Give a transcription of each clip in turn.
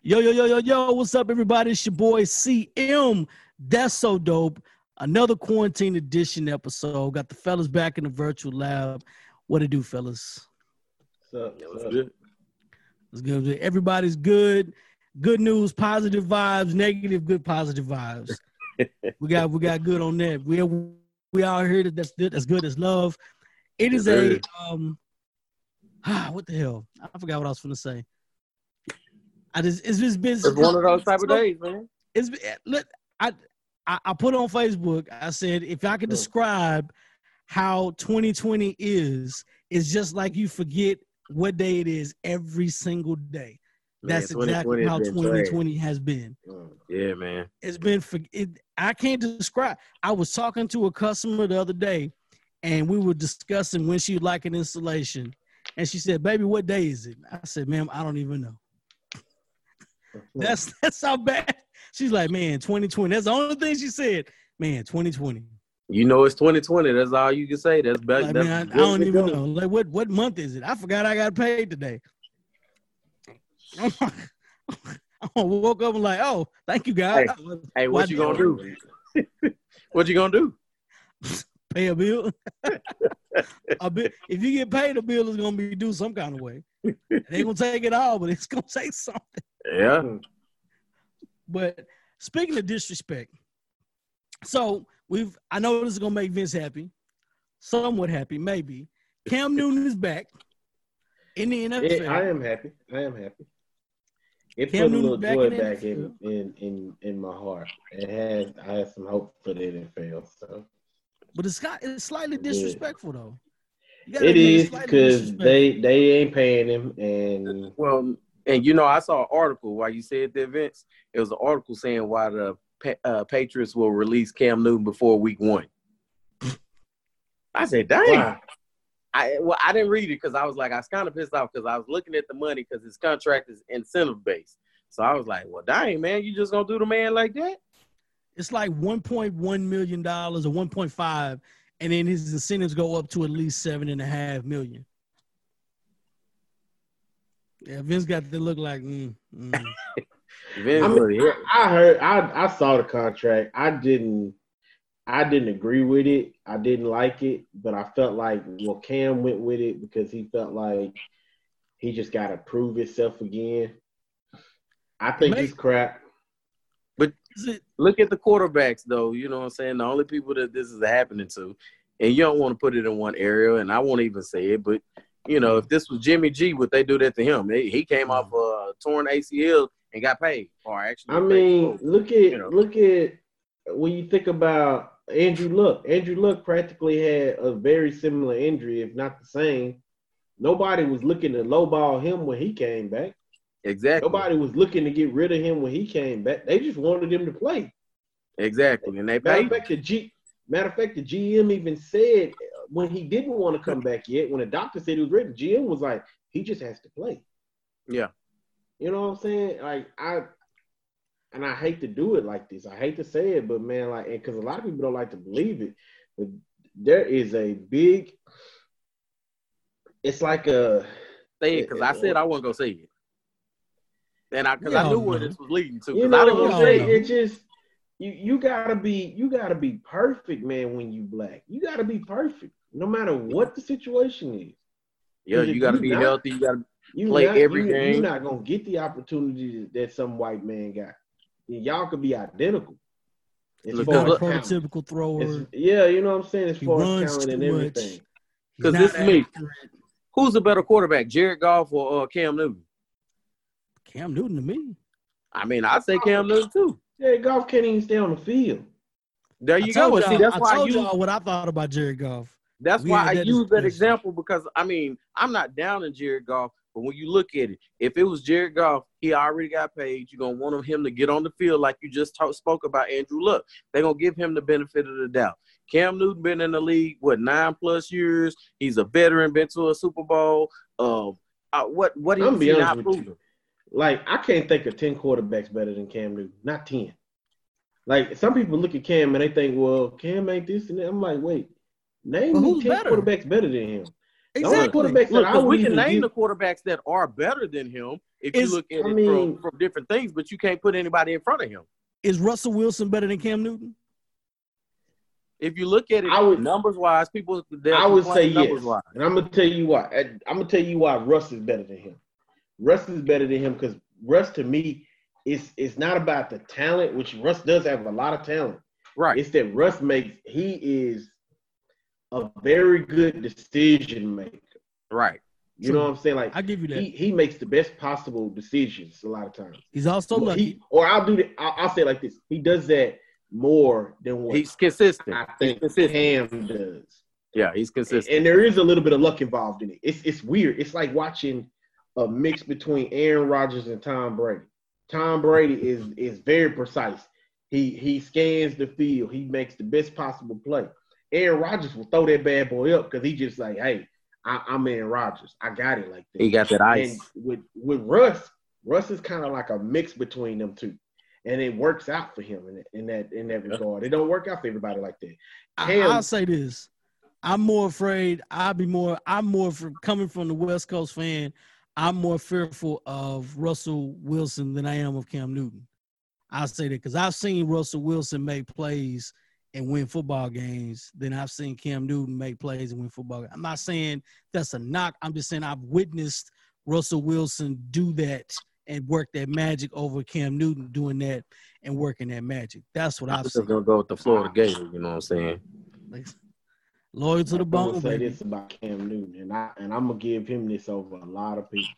Yo, yo, yo, yo, yo, what's up, everybody? It's your boy CM. That's so dope. Another quarantine edition episode. Got the fellas back in the virtual lab. What it do, fellas? What's up? What's good? It's good. Everybody's good. Good news, positive vibes, negative, good, positive vibes. we got good on that. We out here that's good. That's good as love. It is a what the hell? I forgot what I was going to say. It's just been. It's one of those type of days, man. It's look. I put on Facebook. I said if I could describe how 2020 is, it's just like you forget what day it is every single day. Man, that's exactly how 2020 has been. Yeah, man. It's been. I can't describe. I was talking to a customer the other day, and we were discussing when she'd like an installation, and she said, "Baby, what day is it?" I said, "Ma'am, I don't even know." That's how bad. She's like, man, 2020. That's the only thing she said. Man, 2020. You know it's 2020. That's all you can say. That's better. Like, man, I don't even know. Like, what month is it? I forgot I got paid today. I woke up and like, oh, thank you, God. Hey, what you gonna do? What you gonna do? Pay a bill. If you get paid, a bill is gonna be due some kind of way. They ain't gonna take it all, but it's gonna take something. Yeah. But speaking of disrespect, so I know this is gonna make Vince happy, somewhat happy, maybe. Cam Newton is back in the NFL. I am happy. It Cam put a little Newton joy back in my heart. I had some hope for the NFL. So, but it's slightly disrespectful though. It is because they ain't paying him, and well. And, you know, I saw an article while you said that, Vince. It was an article saying why the Patriots will release Cam Newton before week 1. I said, dang. Wow. I didn't read it because I was like, I was kind of pissed off because I was looking at the money because his contract is incentive-based. So I was like, well, dang, man, you just going to do the man like that? It's like $1.1 million or 1.5, and then his incentives go up to at least $7.5 million. Yeah, Vince got to look like. I saw the contract. I didn't agree with it. I didn't like it, but I felt like Cam went with it because he felt like he just got to prove himself again. I think it's crap. But look at the quarterbacks, though. You know what I'm saying? The only people that this is happening to, and you don't want to put it in one area, and I won't even say it, but. You know, if this was Jimmy G, would they do that to him? He came off a torn ACL and got paid. Or actually, look at when you think about Andrew Luck. Andrew Luck practically had a very similar injury, if not the same. Nobody was looking to lowball him when he came back. Exactly. Nobody was looking to get rid of him when he came back. They just wanted him to play. Exactly, and they paid. Matter of fact, the GM even said when he didn't want to come back yet, when the doctor said he was ready, the GM was like, he just has to play. Yeah. You know what I'm saying? Like, I hate to do it like this. I hate to say it, but man, like, because a lot of people don't like to believe it, but there is a big, it's like a. Say it, because I said I wasn't going to say it. And I knew where this was leading to. You know what I'm saying? It just, you gotta be perfect, man, when you black. You gotta be perfect, no matter what the situation is. Yeah, you gotta be healthy. You gotta play every game. You're not gonna get the opportunity that some white man got. Y'all could be identical. It's a prototypical thrower. Yeah, you know what I'm saying? As far as talent and everything. Because this is me. Who's the better quarterback, Jared Goff or Cam Newton? Cam Newton to me. I mean, I'd say Cam Newton too. Jared Goff can't even stay on the field. There you go. See, that's why I told y'all what I thought about Jared Goff. That's why I use that example because, I mean, I'm not down in Jared Goff, but when you look at it, if it was Jared Goff, he already got paid. You're going to want him to get on the field like you just spoke about Andrew Luck. They're going to give him the benefit of the doubt. Cam Newton been in the league, 9+ years? He's a veteran, been to a Super Bowl. What do you not proven? Like, I can't think of 10 quarterbacks better than Cam Newton. Not 10. Like, some people look at Cam and they think, well, Cam ain't this and that. I'm like, wait, name me 10 quarterbacks better than him. Exactly. quarterbacks that I Look, would we can even name give- the quarterbacks that are better than him if you Is- look at I it mean- from different things, but you can't put anybody in front of him. Is Russell Wilson better than Cam Newton? If you look at it I would- numbers wise, people I would say yes, numbers wise. and I'm gonna tell you why. I'm gonna tell you why Russ is better than him. Russ is better than him because Russ, to me, it's not about the talent, which Russ does have a lot of talent. Right. It's that Russ he is a very good decision maker. Right. You know what I'm saying? Like I give you that. he makes the best possible decisions a lot of times. He's also lucky. I'll say it like this: he does that more than what He's consistent. I think He's consistent. Cam does. Yeah, he's consistent. And there is a little bit of luck involved in it. It's weird. It's like watching a mix between Aaron Rodgers and Tom Brady. Tom Brady is very precise. He scans the field. He makes the best possible play. Aaron Rodgers will throw that bad boy up because he just like, hey, I'm Aaron Rodgers. I got it like that. He got that ice. And with Russ is kind of like a mix between them two. And it works out for him in that regard. It don't work out for everybody like that. I'll say this. I'm more afraid. Coming from the West Coast fan, I'm more fearful of Russell Wilson than I am of Cam Newton. I'll say that because I've seen Russell Wilson make plays and win football games than I've seen Cam Newton make plays and win football games. I'm not saying that's a knock. I'm just saying I've witnessed Russell Wilson do that and work that magic over Cam Newton doing that and working that magic. That's what I've just seen. gonna go with the Florida Gators. You know what I'm saying? Like, loyal to the bone, I'm gonna say baby. this about Cam Newton, and I'm gonna give him this over a lot of people.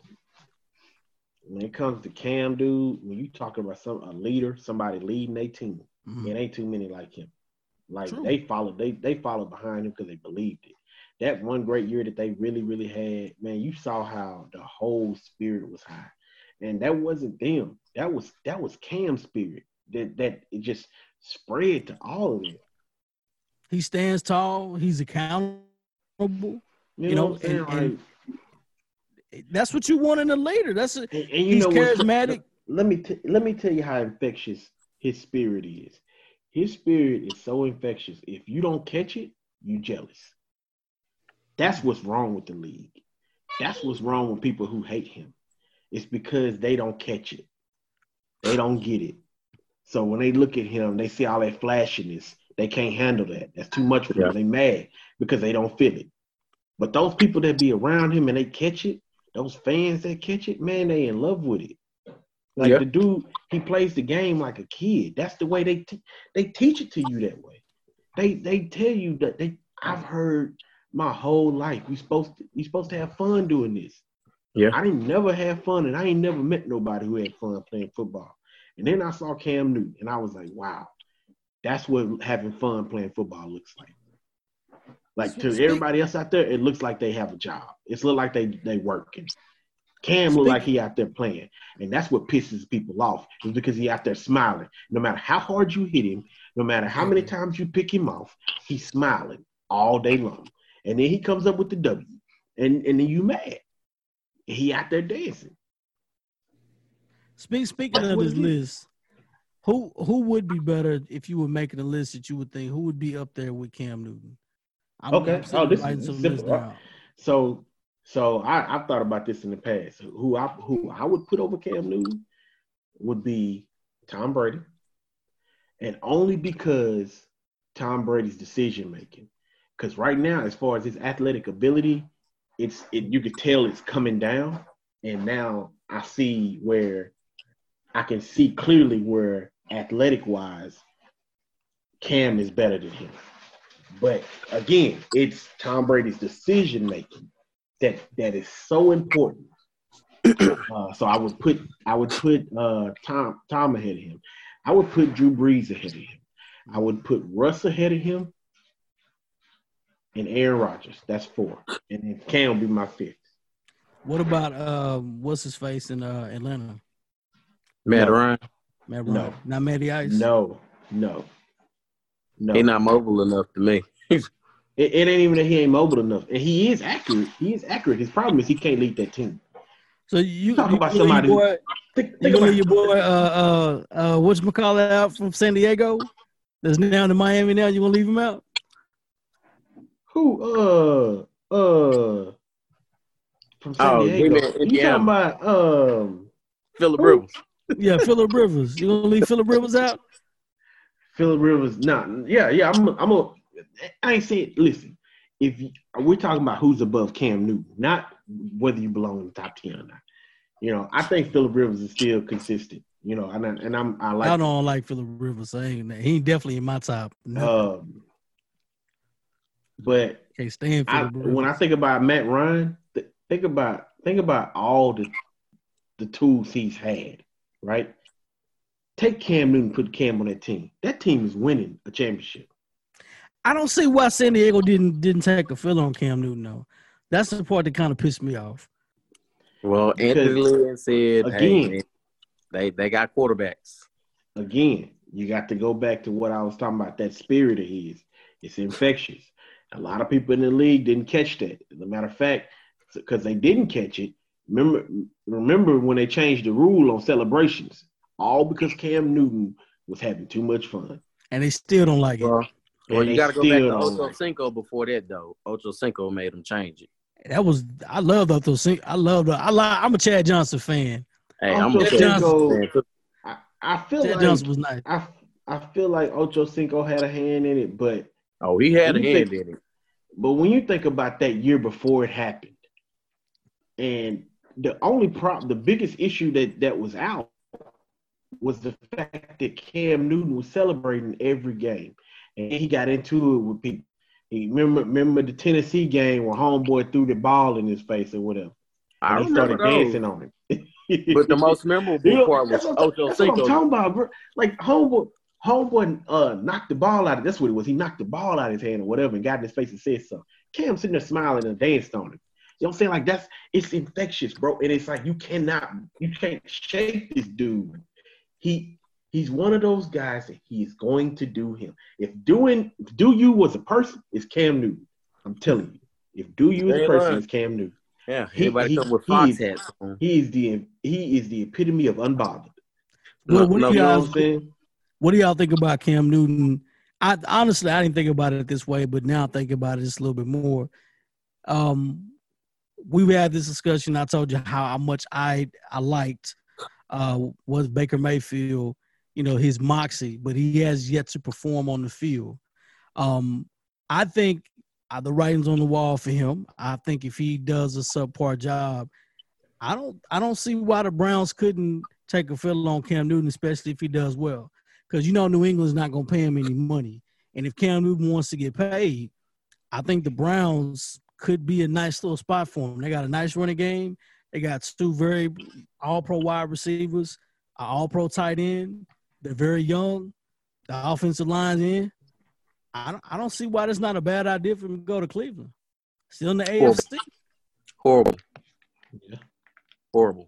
When it comes to Cam, dude, when you talking about a leader, somebody leading their team, it ain't too many like him. Like True. they followed behind him because they believed it. That one great year that they really, really had, man, you saw how the whole spirit was high. And that wasn't them. That was Cam's spirit. That it just spread to all of them. He stands tall. He's accountable. You know what I'm saying? and that's what you want in a leader. And you He's know what's- charismatic. Let me tell you how infectious his spirit is. His spirit is so infectious. If you don't catch it, you jealous. That's what's wrong with the league. That's what's wrong with people who hate him. It's because they don't catch it. They don't get it. So when they look at him, they see all that flashiness. They can't handle that. That's too much for them. They mad because they don't feel it. But those people that be around him and they catch it, those fans that catch it, man, they in love with it. Like the dude, he plays the game like a kid. That's the way they teach it to you that way. They tell you that I've heard my whole life we supposed to have fun doing this. Yeah. I didn't never have fun, and I ain't never met nobody who had fun playing football. And then I saw Cam Newton, and I was like, wow, that's what having fun playing football looks like. Like to everybody else out there, it looks like they have a job. It's look like they working. Cam look like he out there playing, and that's what pisses people off. Is because he out there smiling. No matter how hard you hit him, no matter how many times you pick him off, he's smiling all day long. And then he comes up with the W, and then you mad. He out there dancing. Speaking of this list, who would be better if you were making a list that you would think who would be up there with Cam Newton? I'm This writing is some simple. lists down. So I've thought about this in the past. Who I would put over Cam Newton would be Tom Brady, and only because Tom Brady's decision making. Because right now, as far as his athletic ability, you could tell it's coming down, and now I see where I can see clearly where athletic wise, Cam is better than him. But again, it's Tom Brady's decision making that is so important. So I would put Tom ahead of him. I would put Drew Brees ahead of him. I would put Russ ahead of him, and Aaron Rodgers. That's 4, and then Cam will be my 5th. What about what's his face in Atlanta? Matt Ryan. Matt Ryan. No. Not Matty Ice. No. He's not mobile enough to me. It ain't even that he ain't mobile enough, and he is accurate. His problem is he can't lead that team. So you Talking about leave somebody. your boy, Think you gonna about leave your boy whatchamacallit out from San Diego? That's now in Miami now. You gonna leave him out? who from San Diego. You talking about Phillip who? Rivers? Yeah, Phillip Rivers. You gonna leave Phillip Rivers out? Phillip Rivers, yeah. I ain't saying. Listen, we're talking about who's above Cam Newton, not whether you belong in the top 10 or not. You know, I think Phillip Rivers is still consistent. You know, I don't like Phillip Rivers. He ain't definitely in my top. But can't stand Phillip Rivers. When I think about Matt Ryan, think about all the tools he's had, right? Take Cam Newton, put Cam on that team. That team is winning a championship. I don't see why San Diego didn't take a fill on Cam Newton, though. That's the part that kind of pissed me off. Well, Anthony Lynn said, again, hey, they got quarterbacks. Again, you got to go back to what I was talking about, that spirit of his. It's infectious. A lot of people in the league didn't catch that. As a matter of fact, because they didn't catch it, remember when they changed the rule on celebrations, all because Cam Newton was having too much fun. And they still don't like it. Well, you got to go back to Ocho Cinco before that, though. Ocho Cinco made them change it. I love Ocho Cinco. I'm a Chad Johnson fan. Hey, I'm a Chad Johnson fan. I feel Chad like Johnson was nice. I feel like Ocho Cinco had a hand in it, but he had a hand in it. But when you think about that year before it happened, and the biggest issue that was out was the fact that Cam Newton was celebrating every game, and he got into it with people. He remember the Tennessee game where homeboy threw the ball in his face or whatever. And he started dancing on him. But the most memorable part was Ocho Cinco. That's what I'm talking about, bro. Like homeboy knocked the ball out. That's what it was. He knocked the ball out of his hand or whatever and got in his face and said something. Cam sitting there smiling and danced on him. You know what I'm saying? Like it's infectious, bro. And it's like you can't shake this dude. He's one of those guys that he is going to do him. If do you was a person, it's Cam Newton. I'm telling you. If do you as a person, it's Cam Newton. Yeah, everybody come with Fox hats on. He is the epitome of unbothered. What do y'all think about Cam Newton? I honestly didn't think about it this way, but now I think about it just a little bit more. We had this discussion. I told you how much I liked was Baker Mayfield, his moxie, but he has yet to perform on the field. I think the writing's on the wall for him. I think if he does a subpar job, I don't see why the Browns couldn't take a fill on Cam Newton, especially if he does well. Because New England's not going to pay him any money. And if Cam Newton wants to get paid, I think the Browns could be a nice little spot for him. They got a nice running game. They got two very all-pro wide receivers, an all-pro tight end. They're very young. The offensive line's in. I don't see why that's not a bad idea for him to go to Cleveland. Still in the AFC. Horrible. Yeah. Horrible.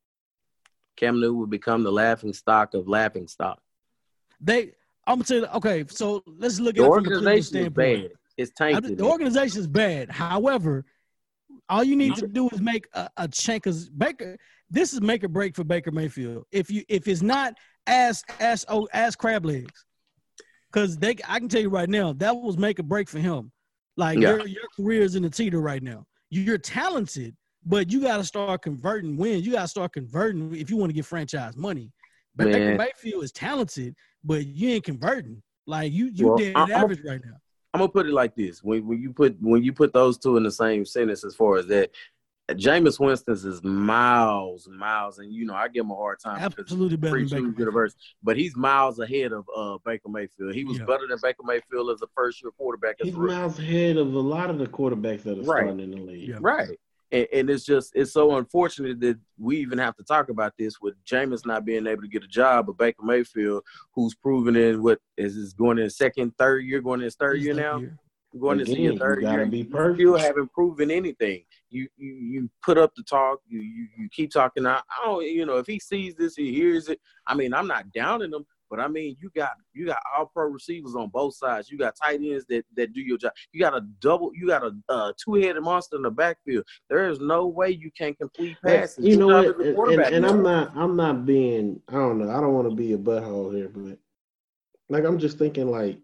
Cam Newton would become the laughing stock of laughing stock. I'm gonna tell you. Okay, so let's look at the it from a Cleveland standpoint. Bad. It's tainted. The organization is bad. However, all you need to do is make a change. Because this is make or break for Baker Mayfield. If it's not ask crab legs, because I can tell you right now that was make or break for him. Like your career is in the teeter right now. You're talented, but you got to start converting wins. You got to start converting if you want to get franchise money. But Baker Mayfield is talented, but you ain't converting. Like you dead average right now. I'm gonna put it like this: when you put those two in the same sentence, as far as that, Jameis Winston is miles, and I give him a hard time. Absolutely better than Baker Mayfield. But he's miles ahead of Baker Mayfield. He was better than Baker Mayfield as a first-year quarterback. He's miles ahead of a lot of the quarterbacks that are starting in the league. Yeah. Right. And it's so unfortunate that we even have to talk about this with Jameis not being able to get a job, but Baker Mayfield, who's proven in going in his third year now. Going into your third year, you still haven't proven anything. You put up the talk, you keep talking. I don't, if he sees this, he hears it. I mean, I'm not downing him, but I mean, you got all pro receivers on both sides. You got tight ends that do your job. You got a two-headed monster in the backfield. There is no way you can complete passes. You know what? And I'm not being. I don't know. I don't want to be a butthole here, but like I'm just thinking like.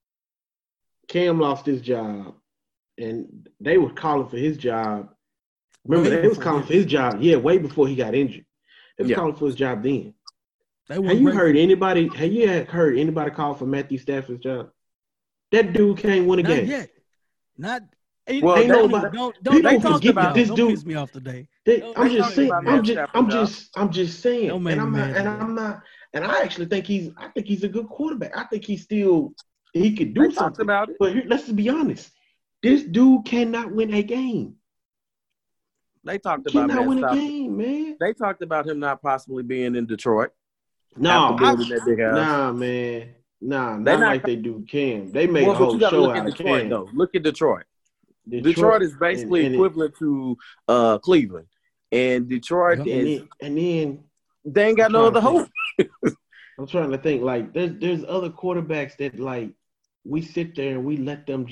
Cam lost his job, and they were calling for his job Remember, Way they was before calling for this. his job. Yeah, way before he got injured. They was Yeah. calling for his job then. They Have weren't you ready heard for it. anybody? Have you heard anybody call for Matthew Stafford's job? That dude can't win a Not game. yet. Not. Ain't, Well, Ain't they don't nobody. don't they People piss talked me forget about that it. off. this Don't piss dude. me off today. I'm They just talked saying. about Don't Matt make me mad. Stafford job. I'm just saying. Don't make me mad today. I'm not. And I actually think I think he's a good quarterback. I think he could They do talked something. about it. But here, let's be honest. This dude cannot win a game. They talked He about cannot Matt win a Stafford. game, man. They talked about him not possibly being in Detroit after No, building that big house. nah, man. Nah, They not not like they do Cam. They made well, a but whole you got to show look at out of Detroit Cam. though. Look at Detroit. Detroit is basically equivalent to Cleveland, and Detroit Yep. is And then they ain't got I'm no trying other to hope. I'm trying to think. Like, there's other quarterbacks that like we sit there and we let them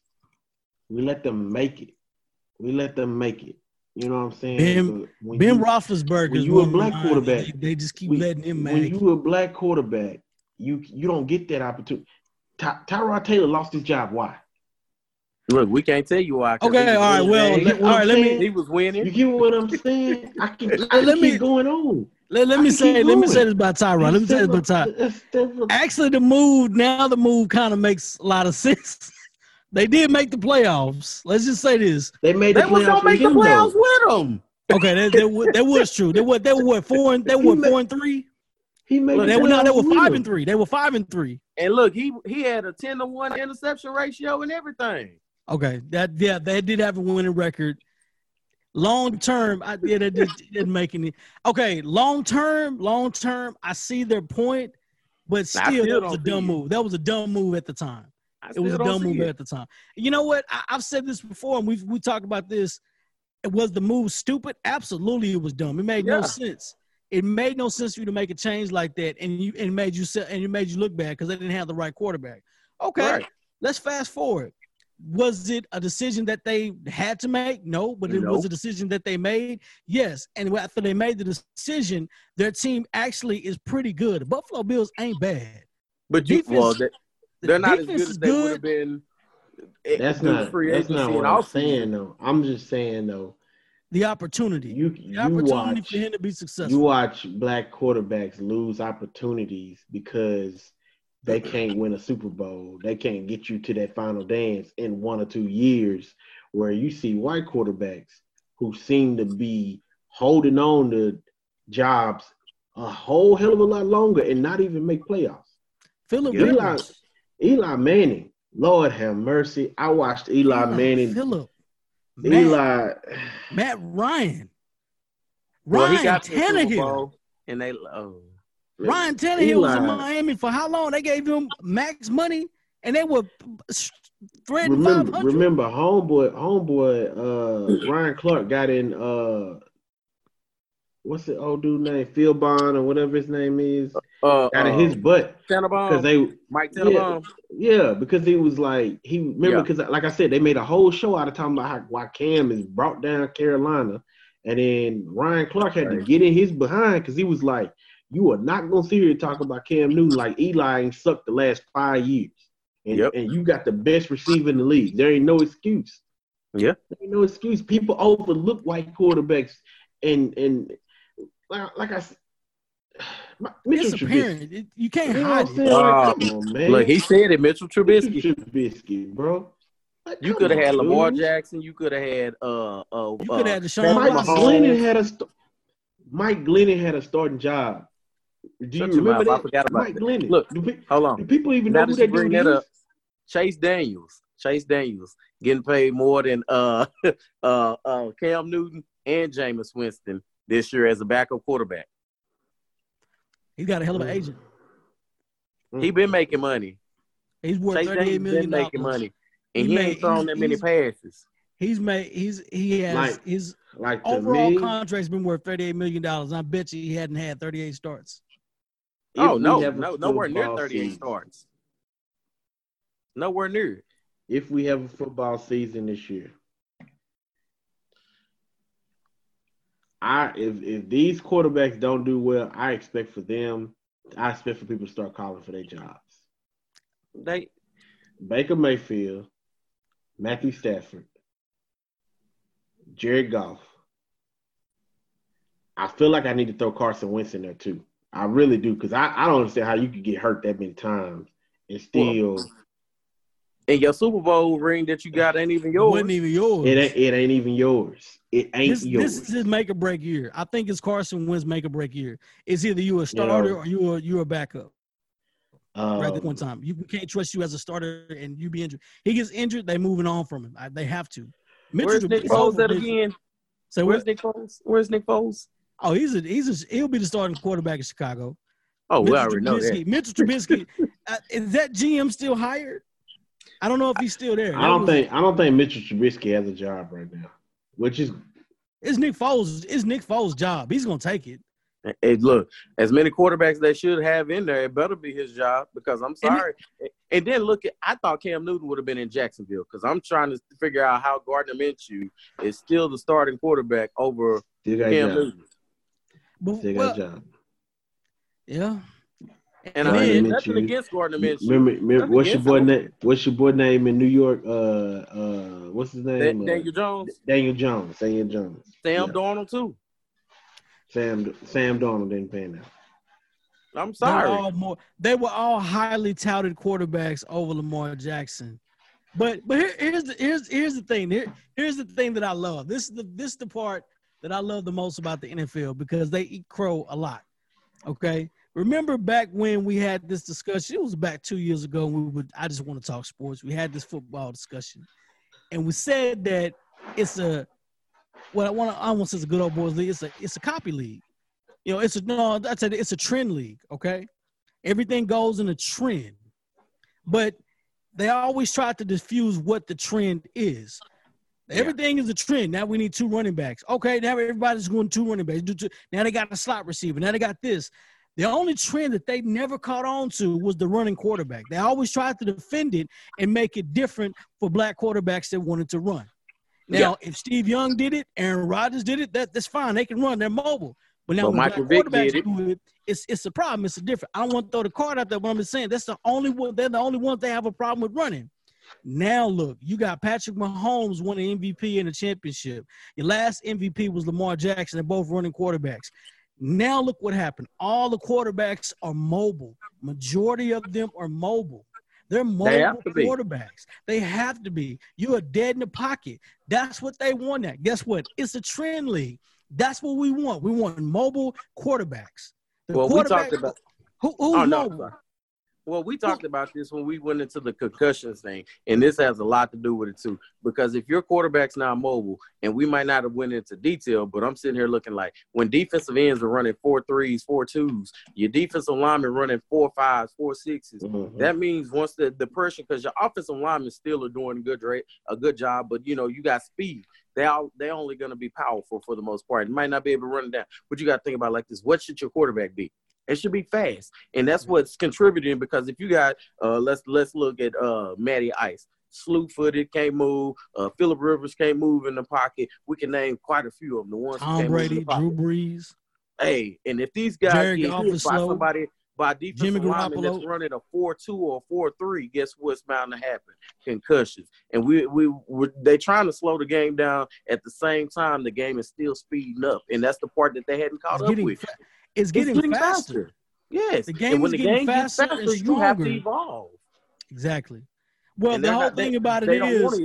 make it. We let them make it. You know what I'm saying? But Ben Roethlisberger when is you a one of black mine. quarterback, They just keep when letting him make it. you a black quarterback, you don't get that opportunity. Tyrod Taylor lost his job. Why? Look, we can't tell you why. 'Cause Okay, he was all right. winning Well, You games. get what I'm saying? He was winning. You get what I'm saying? I can Let me keep going on. let I me can say keep let me say going. this about Tyrod. Let me say this about Tyrod. Actually, the move kind of makes a lot of sense. They did make the playoffs. Let's just say this. They made the They was playoffs gonna with make the him playoffs though. with him. Okay, that was true. They were what 4-3. He made Look, the They were playoffs with 5-3. They were 5-3. And look, he had a 10-1 interception ratio and everything. Okay, they did have a winning record. Long term, that didn't make any. Okay, long term, I see their point, but still, that was a dumb move. That was a dumb move at the time. It was a dumb move at the time. You know what? I've said this before, and we talked about this. Was the move stupid? Absolutely, it was dumb. It made no sense. It made no sense for you to make a change like that, and it made you look bad because they didn't have the right quarterback. Okay, Let's fast forward. Was it a decision that they had to make? No, but it was a decision that they made. Yes, and after they made the decision, their team actually is pretty good. The Buffalo Bills ain't bad. But they're not as good as they would have been. That's not what I'm saying though. I'm just saying though. The opportunity. You opportunity for him to be successful. You watch black quarterbacks lose opportunities because they can't win a Super Bowl. They can't get you to that final dance in 1 or 2 years, where you see white quarterbacks who seem to be holding on to jobs a whole hell of a lot longer and not even make playoffs. Eli Manning, Lord have mercy. I watched Eli Manning. Matt Ryan. He got Tannehill. And they Ryan Tannehill was in Miami for how long? They gave him max money, and they were threatening 500. Remember, homeboy, Ryan Clark got in. What's the old dude name? Phil Bond or whatever his name is. Got in his butt because Mike Tannenbaum. Yeah, because he was like because like I said, they made a whole show out of talking about why Cam is brought down Carolina, and then Ryan Clark had to get in his behind because he was like, you are not gonna sit here and talk about Cam Newton like Eli ain't sucked the last 5 years, and you got the best receiver in the league. There ain't no excuse. Yeah, there ain't no excuse. People overlook white quarterbacks, and like I said. Mitchell Trubisky. You can't hide it. Come on, man. Look, he said it. Mitchell Trubisky. Mitchell Trubisky, bro. Like, you could have had Lamar Jackson. You could have had you could have had Deshaun Watson. Mike Glennon had a starting job. Do you remember that? I forgot about Mike Glennon. Look, hold on. Do people even know who that dude is? Chase Daniels getting paid more than Cam Newton and Jameis Winston this year as a backup quarterback. He's got a hell of an agent. He been making money. He's worth $38 million. Been making money, and he ain't thrown that many passes. His overall contract's been worth $38 million. I bet you he hadn't had 38 starts. Nowhere near 38 starts. Nowhere near. If we have a football season this year, if these quarterbacks don't do well, I expect for people to start calling for their jobs. Baker Mayfield, Matthew Stafford, Jared Goff, I feel like I need to throw Carson Wentz in there too. I really do, because I don't understand how you could get hurt that many times and still. And your Super Bowl ring that you got ain't even yours. Wasn't even yours. It ain't even yours. It ain't yours. This is his make or break year. I think it's Carson Wentz make or break year. It's either you a starter or you a backup. Right at one time, we can't trust you as a starter and you be injured. He gets injured, they moving on from him. They have to. Where's Nick Foles at again? So where's Nick Foles? Where's Nick Foles? Oh, he'll be the starting quarterback in Chicago. Oh, we already know that. Mitchell Trubisky, is that GM still hired? I don't know if he's still there. I don't think Mitchell Trubisky has a job right now. Which is it's Nick Foles' job. He's gonna take it. Hey, look, as many quarterbacks they should have in there, it better be his job, because I'm sorry. And then I thought Cam Newton would have been in Jacksonville, because I'm trying to figure out how Gardner Minshew is still the starting quarterback over Cam Newton. Still got a job. Yeah. And I mean, nothing against Gardner Minshew. Remember what's your boy name in New York? What's his name? Daniel Jones. Daniel Jones. Sam Darnold too. Sam Darnold didn't pan out. I'm sorry. They were all highly touted quarterbacks over Lamar Jackson. But here's the thing. Here's the thing that I love. This is the part that I love the most about the NFL, because they eat crow a lot. Okay. Remember back when we had this discussion? It was back 2 years ago. I just want to talk sports. We had this football discussion, and we said that it's a. Well, I won't say it's a good old boys league. It's a copy league. You know, it's a trend league. Okay, everything goes in a trend, but they always try to diffuse what the trend is. Everything is a trend. Now we need 2 running backs. Okay, now everybody's going 2 running backs. Now they got a slot receiver. Now they got this. The only trend that they never caught on to was the running quarterback. They always tried to defend it and make it different for black quarterbacks that wanted to run. Now, if Steve Young did it, Aaron Rodgers did it, that's fine. They can run. They're mobile. But now when black quarterbacks do it, it's a problem. It's a different. I don't want to throw the card out there, but I'm just saying that's the only one. They're the only ones that have a problem with running. Now, look, you got Patrick Mahomes won an MVP and a championship. Your last MVP was Lamar Jackson. They're both running quarterbacks. Now look what happened. All the quarterbacks are mobile. Majority of them are mobile. They're mobile quarterbacks. They have to be. You are dead in the pocket. That's what they want at. Guess what? It's a trend league. That's what we want. We want mobile quarterbacks. We talked about who's mobile? Well, we talked about this when we went into the concussions thing, and this has a lot to do with it too. Because if your quarterback's not mobile, and we might not have went into detail, but I'm sitting here looking like when defensive ends are running 4-3s, 4-2s, your defensive linemen running 4-5s, 4-6s. That means once the pressure, because your offensive linemen still are doing a good job, but you got speed. They're only going to be powerful for the most part. You might not be able to run it down, but you got to think about it like this: what should your quarterback be? It should be fast, and that's what's contributing. Because if you got, let's look at Matty Ice, slew-footed, can't move. Phillip Rivers can't move in the pocket. We can name quite a few of them. The ones Tom Brady, Drew Brees. Hey, and if these guys get hit by somebody by defensive lineman that's running a 4-2 or 4-3, guess what's bound to happen? Concussions. And they trying to slow the game down. At the same time, the game is still speeding up, and that's the part that they hadn't caught up with. It's getting faster. Yes. The game is getting faster and stronger. You have to evolve. Exactly. Well, the whole thing about it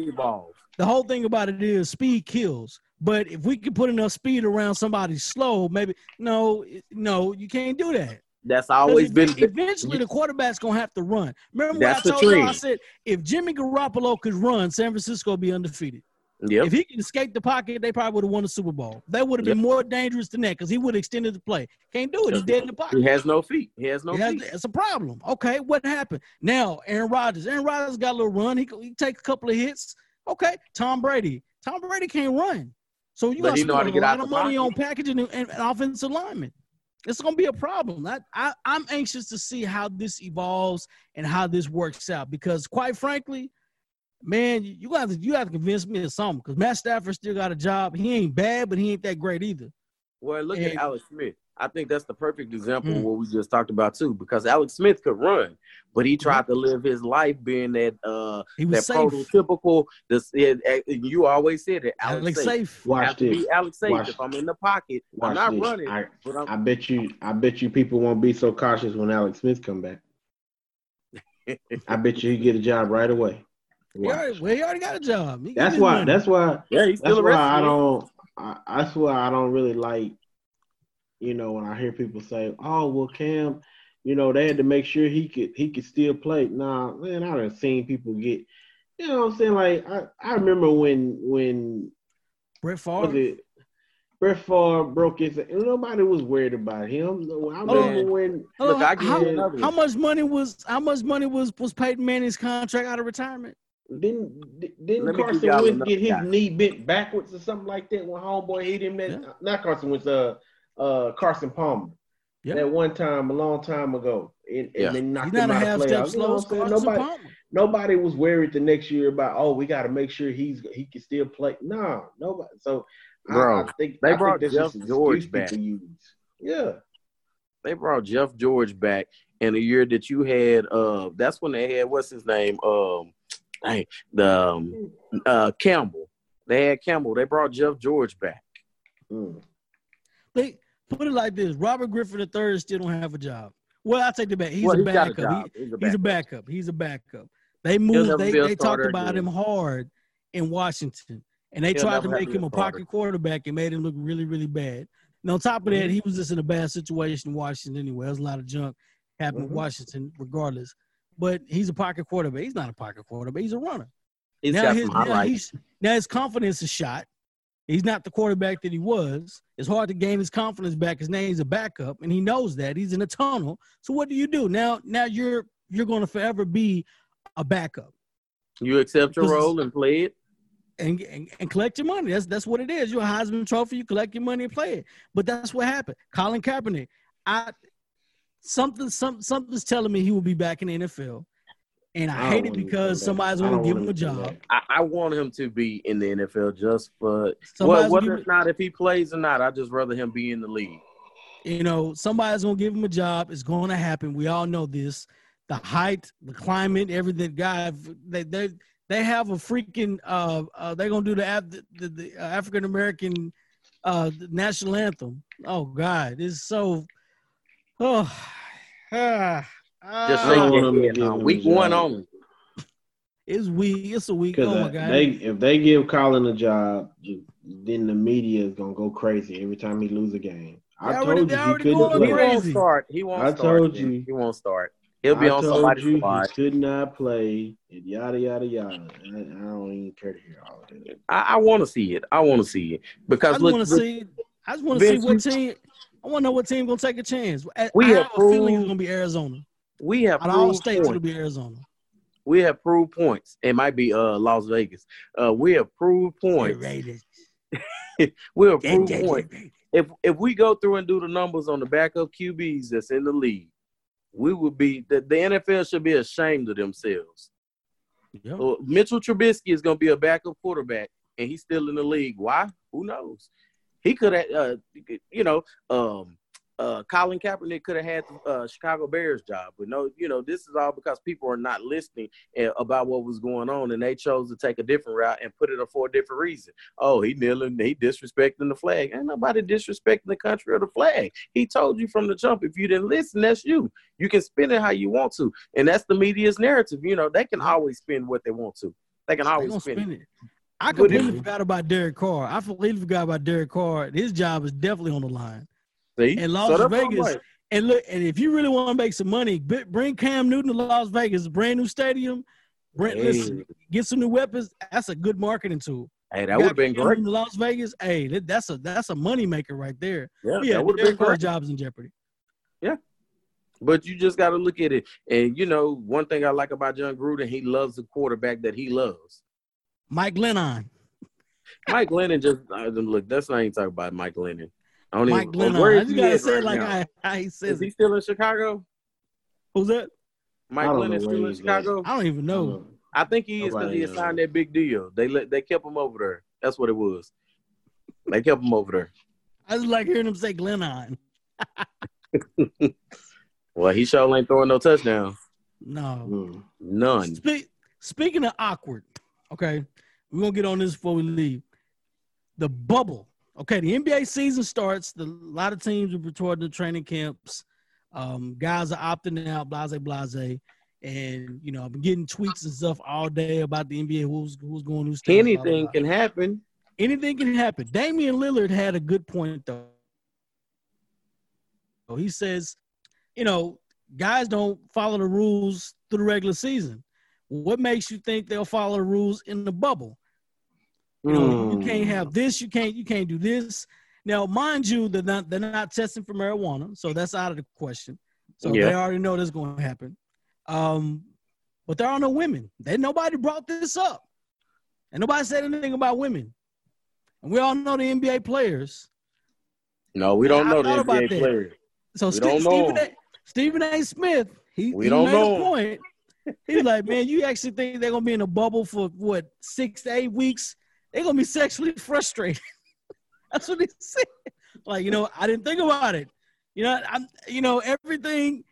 is speed kills. But if we can put enough speed around somebody slow, maybe no, you can't do that. That's always been. Eventually, the quarterback's gonna have to run. Remember what I told you? I said if Jimmy Garoppolo could run, San Francisco would be undefeated. Yep. If he can escape the pocket, they probably would have won the Super Bowl. That would have been more dangerous than that because he would have extended the play. Can't do it. He's dead in the pocket. He has no feet. It's a problem. Okay, what happened? Now, Aaron Rodgers. Aaron Rodgers got a little run. He take a couple of hits. Okay, Tom Brady. Tom Brady can't run. So you got to spend a lot of money on packaging and offensive linemen. It's going to be a problem. I'm anxious to see how this evolves and how this works out because, quite frankly, man, you have to convince me of something because Matt Stafford still got a job. He ain't bad, but he ain't that great either. Well, look at Alex Smith. I think that's the perfect example of what we just talked about too, because Alex Smith could run, but he tried to live his life being that he was that safe. prototypical. You always said it, Alex safe. Watch this. Alex safe. Watch, if I'm in the pocket, I'm watch not this. running. I bet you people won't be so cautious when Alex Smith come back. I bet you he get a job right away. He already got a job. That's why. Yeah, he's still I don't really like. When I hear people say, "Oh, well, Cam, they had to make sure he could still play." Nah, man, I done seen people get. You know what I'm saying? Like I remember when Brett Favre. Brett Favre broke his. Nobody was worried about him. I remember when. Look, how much money was Peyton Manning's contract out of retirement? Didn't Carson Wentz get his knee bent backwards or something like that when homeboy hit him? Not Carson Wentz, Carson Palmer. Yep. That one time, a long time ago, and then knocked him out of playoffs. Nobody was worried the next year about, we got to make sure he can still play. No, nobody. So, bro, I think they brought Jeff George back. Yeah, they brought Jeff George back in the year that you had. That's when they had what's his name? Campbell. They had Campbell. They brought Jeff George back. They put it like this: Robert Griffin III still don't have a job. Well, I take the back. He's a backup. He's a backup. He's a backup. They moved. They talked about him hard in Washington, and they tried to make him a pocket quarterback and made him look really, really bad. And on top of that, he was just in a bad situation in Washington anyway. There's a lot of junk happening in Washington, regardless. But he's a pocket quarterback. He's not a pocket quarterback. He's a runner. Now his confidence is shot. He's not the quarterback that he was. It's hard to gain his confidence back. His name's a backup, and he knows that. He's in a tunnel. So what do you do? Now you're going to forever be a backup. You accept your role and play it. And collect your money. That's what it is. You're a Heisman Trophy. You collect your money and play it. But that's what happened. Colin Kaepernick. Something's telling me he will be back in the NFL. And I hate it because somebody's going to give him a job. I want him to be in the NFL just for whether or not if he plays or not. I'd just rather him be in the league. Somebody's going to give him a job. It's going to happen. We all know this. The height, the climate, everything. Guy, they have a freaking. They're going to do the African American national anthem. Oh God, it's so. Just say week one only. It's week. It's a week. Oh my God! If they give Colin a job, then the media is gonna go crazy every time he lose a game. I told you he couldn't play. He won't start. He won't start. He'll be on somebody's squad. He could not play. Yada yada yada. I don't even care to hear all of that. I want to see it. Because I just want to see what team. I want to know what team gonna take a chance. I have a feeling it's gonna be Arizona. We have out of all states, it'll be Arizona. We have proved points. It might be Las Vegas. We have proved points. We have proved points. If we go through and do the numbers on the backup QBs that's in the league, we would be the NFL should be ashamed of themselves. Yep. Mitchell Trubisky is going to be a backup quarterback, and he's still in the league. Why? Who knows? He could have, Colin Kaepernick could have had the Chicago Bears job, but no, this is all because people are not listening about what was going on, and they chose to take a different route and put it up for a different reason. Oh, he kneeling, he disrespecting the flag. Ain't nobody disrespecting the country or the flag. He told you from the jump. If you didn't listen, that's you. You can spin it how you want to, and that's the media's narrative. They can always spin what they want to. They can always spin it. I completely forgot about Derek Carr. His job is definitely on the line. See? In Las Vegas. And look, and if you really want to make some money, bring Cam Newton to Las Vegas, brand new stadium. Listen, get some new weapons. That's a good marketing tool. Hey, that would have been great. In Las Vegas, hey, that's a money maker right there. Yeah, that would have been great. Jobs in jeopardy. Yeah. But you just got to look at it. And, one thing I like about John Gruden, he loves the quarterback that he loves. Mike Glennon. Mike Glennon look, that's not even talking about Mike Glennon. Mike Glennon. You got to say it like how he says it. Is he still in Chicago? Who's that? Mike Glennon still in Chicago? I don't even know. I think he is because he had signed that big deal. They kept him over there. That's what it was. They kept him over there. I just like hearing him say Glennon. Well, he sure ain't throwing no touchdowns. No. None. Speaking of awkward, okay, we're going to get on this before we leave. The bubble. Okay, the NBA season starts. A lot of teams are returning to training camps. Guys are opting out, blase. And, you know, I've been getting tweets and stuff all day about the NBA, who's going, who's staying. Anything can happen. Anything can happen. Damian Lillard had a good point, though. He says, you know, guys don't follow the rules through the regular season. What makes you think they'll follow the rules in the bubble? You know, you can't have this. You can't do this. Now, mind you, they're not testing for marijuana, so that's out of the question. So they already know that's going to happen. But there are no women. Nobody brought this up, and nobody said anything about women. And we all know the NBA players. No, we don't know the NBA players. So Stephen A. Smith, he made a point. He's like, man, you actually think they're gonna be in a bubble for what 6 to 8 weeks? They're gonna be sexually frustrated. That's what he said. Like, you know, I didn't think about it. You know, everything.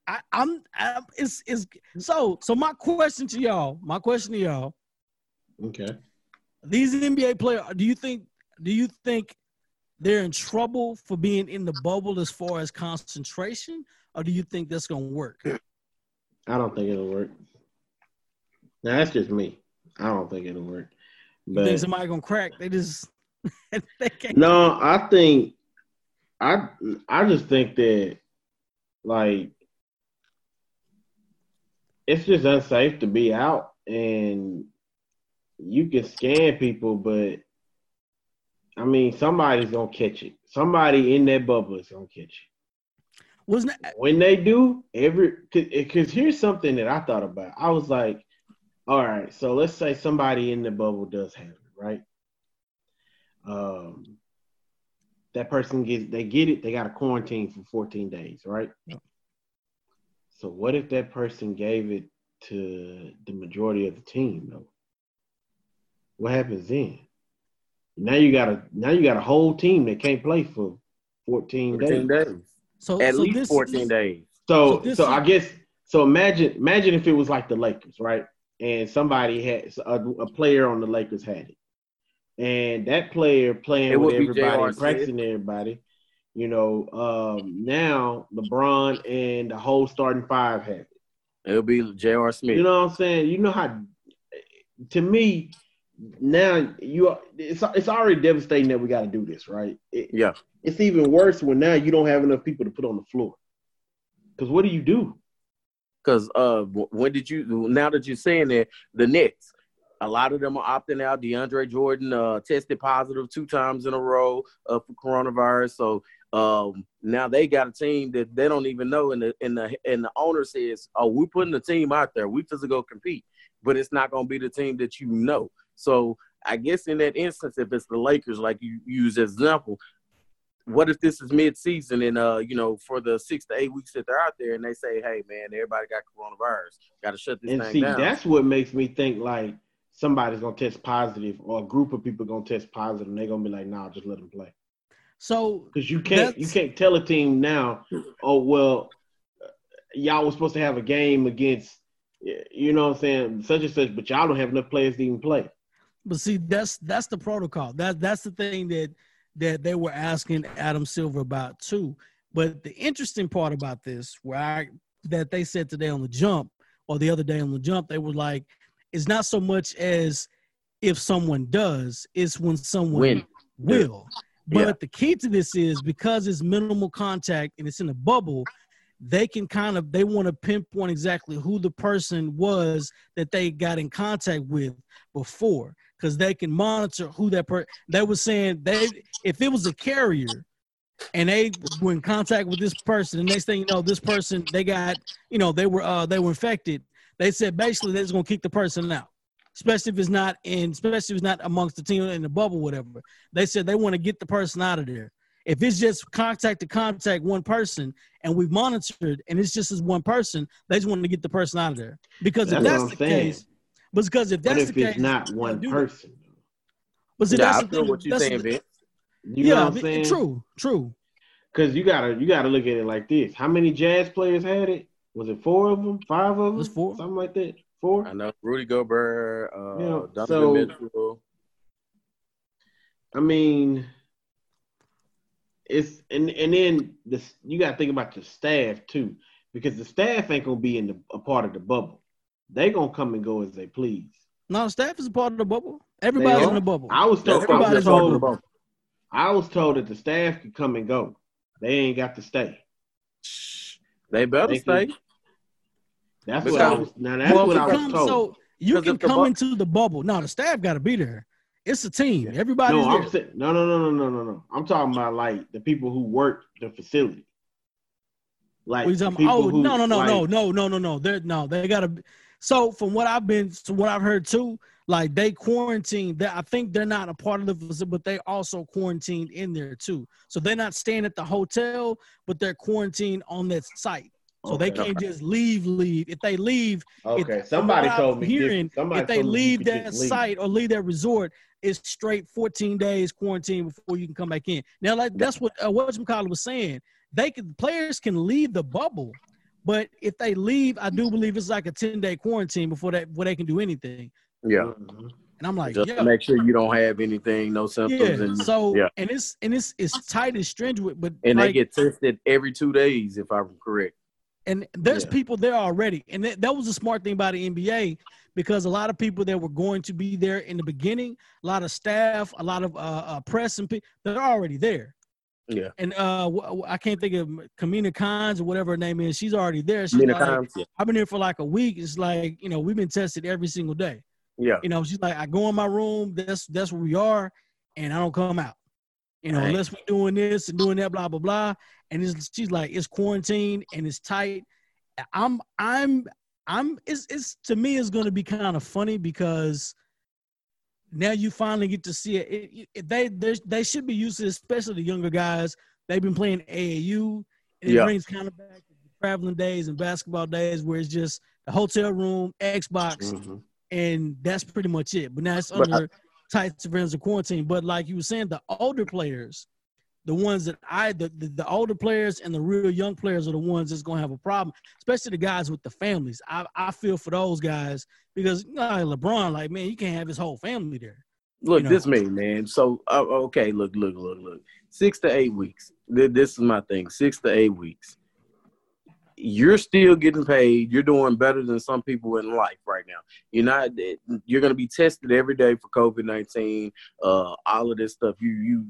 So my question to y'all. Okay. These NBA players, do you think they're in trouble for being in the bubble as far as concentration, or do you think that's gonna work? I don't think it'll work. Now that's just me. I don't think it'll work. But you think somebody gonna crack? They just they can't. No, I think I just think that like it's just unsafe to be out, and you can scan people, but I mean somebody's gonna catch it. Somebody in that bubble is gonna catch it. When they do, because here's something that I thought about. I was like, all right, so let's say somebody in the bubble does have it, right? That person they get it, they got to quarantine for 14 days, right? Yep. So what if that person gave it to the majority of the team, though? What happens then? Now you got a whole team that can't play for 14 days. So at least 14 days. So I guess imagine if it was like the Lakers, right? And somebody had a player on the Lakers had it, and that player playing with everybody and practicing everybody. You know, now LeBron and the whole starting five have it. It'll be J.R. Smith. You know what I'm saying? You know how, to me, now it's already devastating that we got to do this, right? It's even worse when now you don't have enough people to put on the floor. Because what do you do? Because now that you're saying that, the Nets, a lot of them are opting out. DeAndre Jordan tested positive 2 times in a row for coronavirus. So now they got a team that they don't even know. And the owner says, oh, we're putting the team out there. We physically go compete. But it's not going to be the team that you know. So I guess in that instance, if it's the Lakers, like you use as an example, what if this is mid-season and, you know, for the 6 to 8 weeks that they're out there and they say, hey, man, everybody got coronavirus. Got to shut this thing down. And see, that's what makes me think, like, somebody's going to test positive or a group of people going to test positive and they're going to be like, nah, just let them play. So because you can't tell a team now, oh, well, y'all were supposed to have a game against, you know what I'm saying, such and such, but y'all don't have enough players to even play. But see, that's the protocol. That's the thing that they were asking Adam Silver about too. But the interesting part about this, that they said today on the jump, or the other day on the jump, they were like, it's not so much as if someone does, it's when someone will. But the key to this is because it's minimal contact and it's in a bubble, they want to pinpoint exactly who the person was that they got in contact with before, because they can monitor who that person. They were saying if it was a carrier and they were in contact with this person, the next thing you know, this person they were infected. They said basically they're just gonna kick the person out, especially if it's not amongst the team in the bubble, whatever. They said they want to get the person out of there. If it's just contact to contact one person and we've monitored and it's just as one person, they just want to get the person out of there. Because if that's the case, it's not one person. But see, that's the thing. What you're saying, Vince. You know what I'm saying? True. Because you gotta look at it like this. How many Jazz players had it? Was it 4 of them? 5 of them? It was 4. Something like that. 4? I know Rudy Gobert, Donovan so Mitchell. I mean, it's and then this you gotta think about the staff too, because the staff ain't gonna be in a part of the bubble. They gonna come and go as they please. No, the staff is a part of the bubble. Everybody's in the bubble. I was told that the staff could come and go. They ain't got to stay. They better stay. That's what I was. Now that's what I was told. So you can come into the bubble. No, the staff got to be there. It's a team. Everybody's there. No. I'm talking about like the people who work the facility. Like no. They gotta. So from what I've heard too, like they quarantined. I think they're not a part of the facility, but they also quarantined in there too. So they're not staying at the hotel, but they're quarantined on that site. So they can't just leave. If they leave, somebody told me. If they leave that site or leave that resort, it's straight 14 days quarantine before you can come back in. Now, like that's what McCullough was saying. Players can leave the bubble, but if they leave, I do believe it's like a 10-day quarantine before they can do anything. Yeah. And I'm like, just to make sure you don't have anything, no symptoms. And it's tight and stringent, but they get tested every 2 days, if I'm correct. And there's people there already. And that was a smart thing by the NBA, because a lot of people that were going to be there in the beginning, a lot of staff, a lot of press and people, they're already there. Yeah. And I can't think of Kamina Kines or whatever her name is. She's already there. She's like, I've been here for like a week. It's like, we've been tested every single day. Yeah. She's like, I go in my room. That's where we are. And I don't come out. Unless we're doing this and doing that, blah, blah, blah. And she's like, it's quarantine and it's tight. It's to me, it's going to be kind of funny because now you finally get to see it. They should be used to it, especially the younger guys. They've been playing AAU, and it brings kind of back to the traveling days and basketball days where it's just the hotel room, Xbox, and that's pretty much it. But now it's under tight surveillance of quarantine. But like you were saying, the older players, the ones that the older players and the real young players are the ones that's going to have a problem, especially the guys with the families. I feel for those guys because like LeBron, like, man, you can't have his whole family there. Look, this man. So, okay, look. 6 to 8 weeks. This is my thing. 6 to 8 weeks. You're still getting paid. You're doing better than some people in life right now. You're going to be tested every day for COVID-19, all of this stuff. You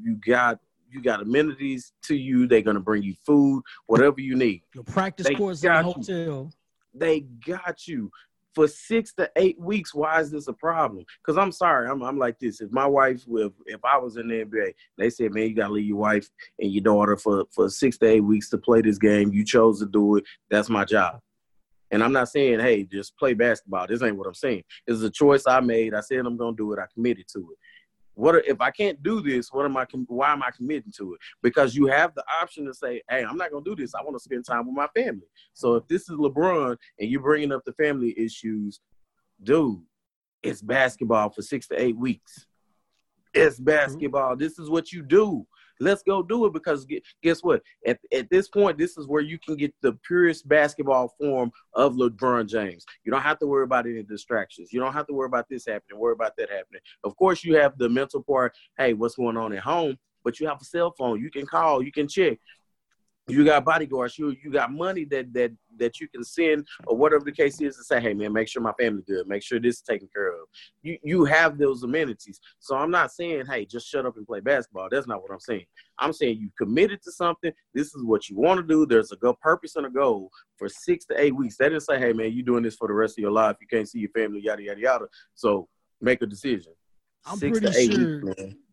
got amenities to you. They're going to bring you food, whatever you need. Your practice course in the hotel. They got you for 6 to 8 weeks. Why is this a problem? Because I'm sorry. I'm like this. If my wife, if I was in the NBA, they said, man, you got to leave your wife and your daughter for 6 to 8 weeks to play this game. You chose to do it. That's my job. And I'm not saying, hey, just play basketball. This ain't what I'm saying. It's a choice I made. I said I'm going to do it. I committed to it. If I can't do this, why am I committing to it? Because you have the option to say, hey, I'm not going to do this. I want to spend time with my family. So if this is LeBron and you're bringing up the family issues, dude, it's basketball for 6 to 8 weeks. It's basketball. This is what you do. Let's go do it because guess what? At this point, this is where you can get the purest basketball form of LeBron James. You don't have to worry about any distractions. You don't have to worry about this happening, worry about that happening. Of course, you have the mental part, hey, what's going on at home? But you have a cell phone. You can call. You can check. You got bodyguards. You got money that you can send or whatever the case is to say, hey, man, make sure my family good. Make sure this is taken care of. You have those amenities. So I'm not saying, hey, just shut up and play basketball. That's not what I'm saying. I'm saying you committed to something. This is what you want to do. There's a good purpose and a goal for 6 to 8 weeks. They didn't say, hey, man, you're doing this for the rest of your life. You can't see your family, yada, yada, yada. So make a decision. I'm pretty sure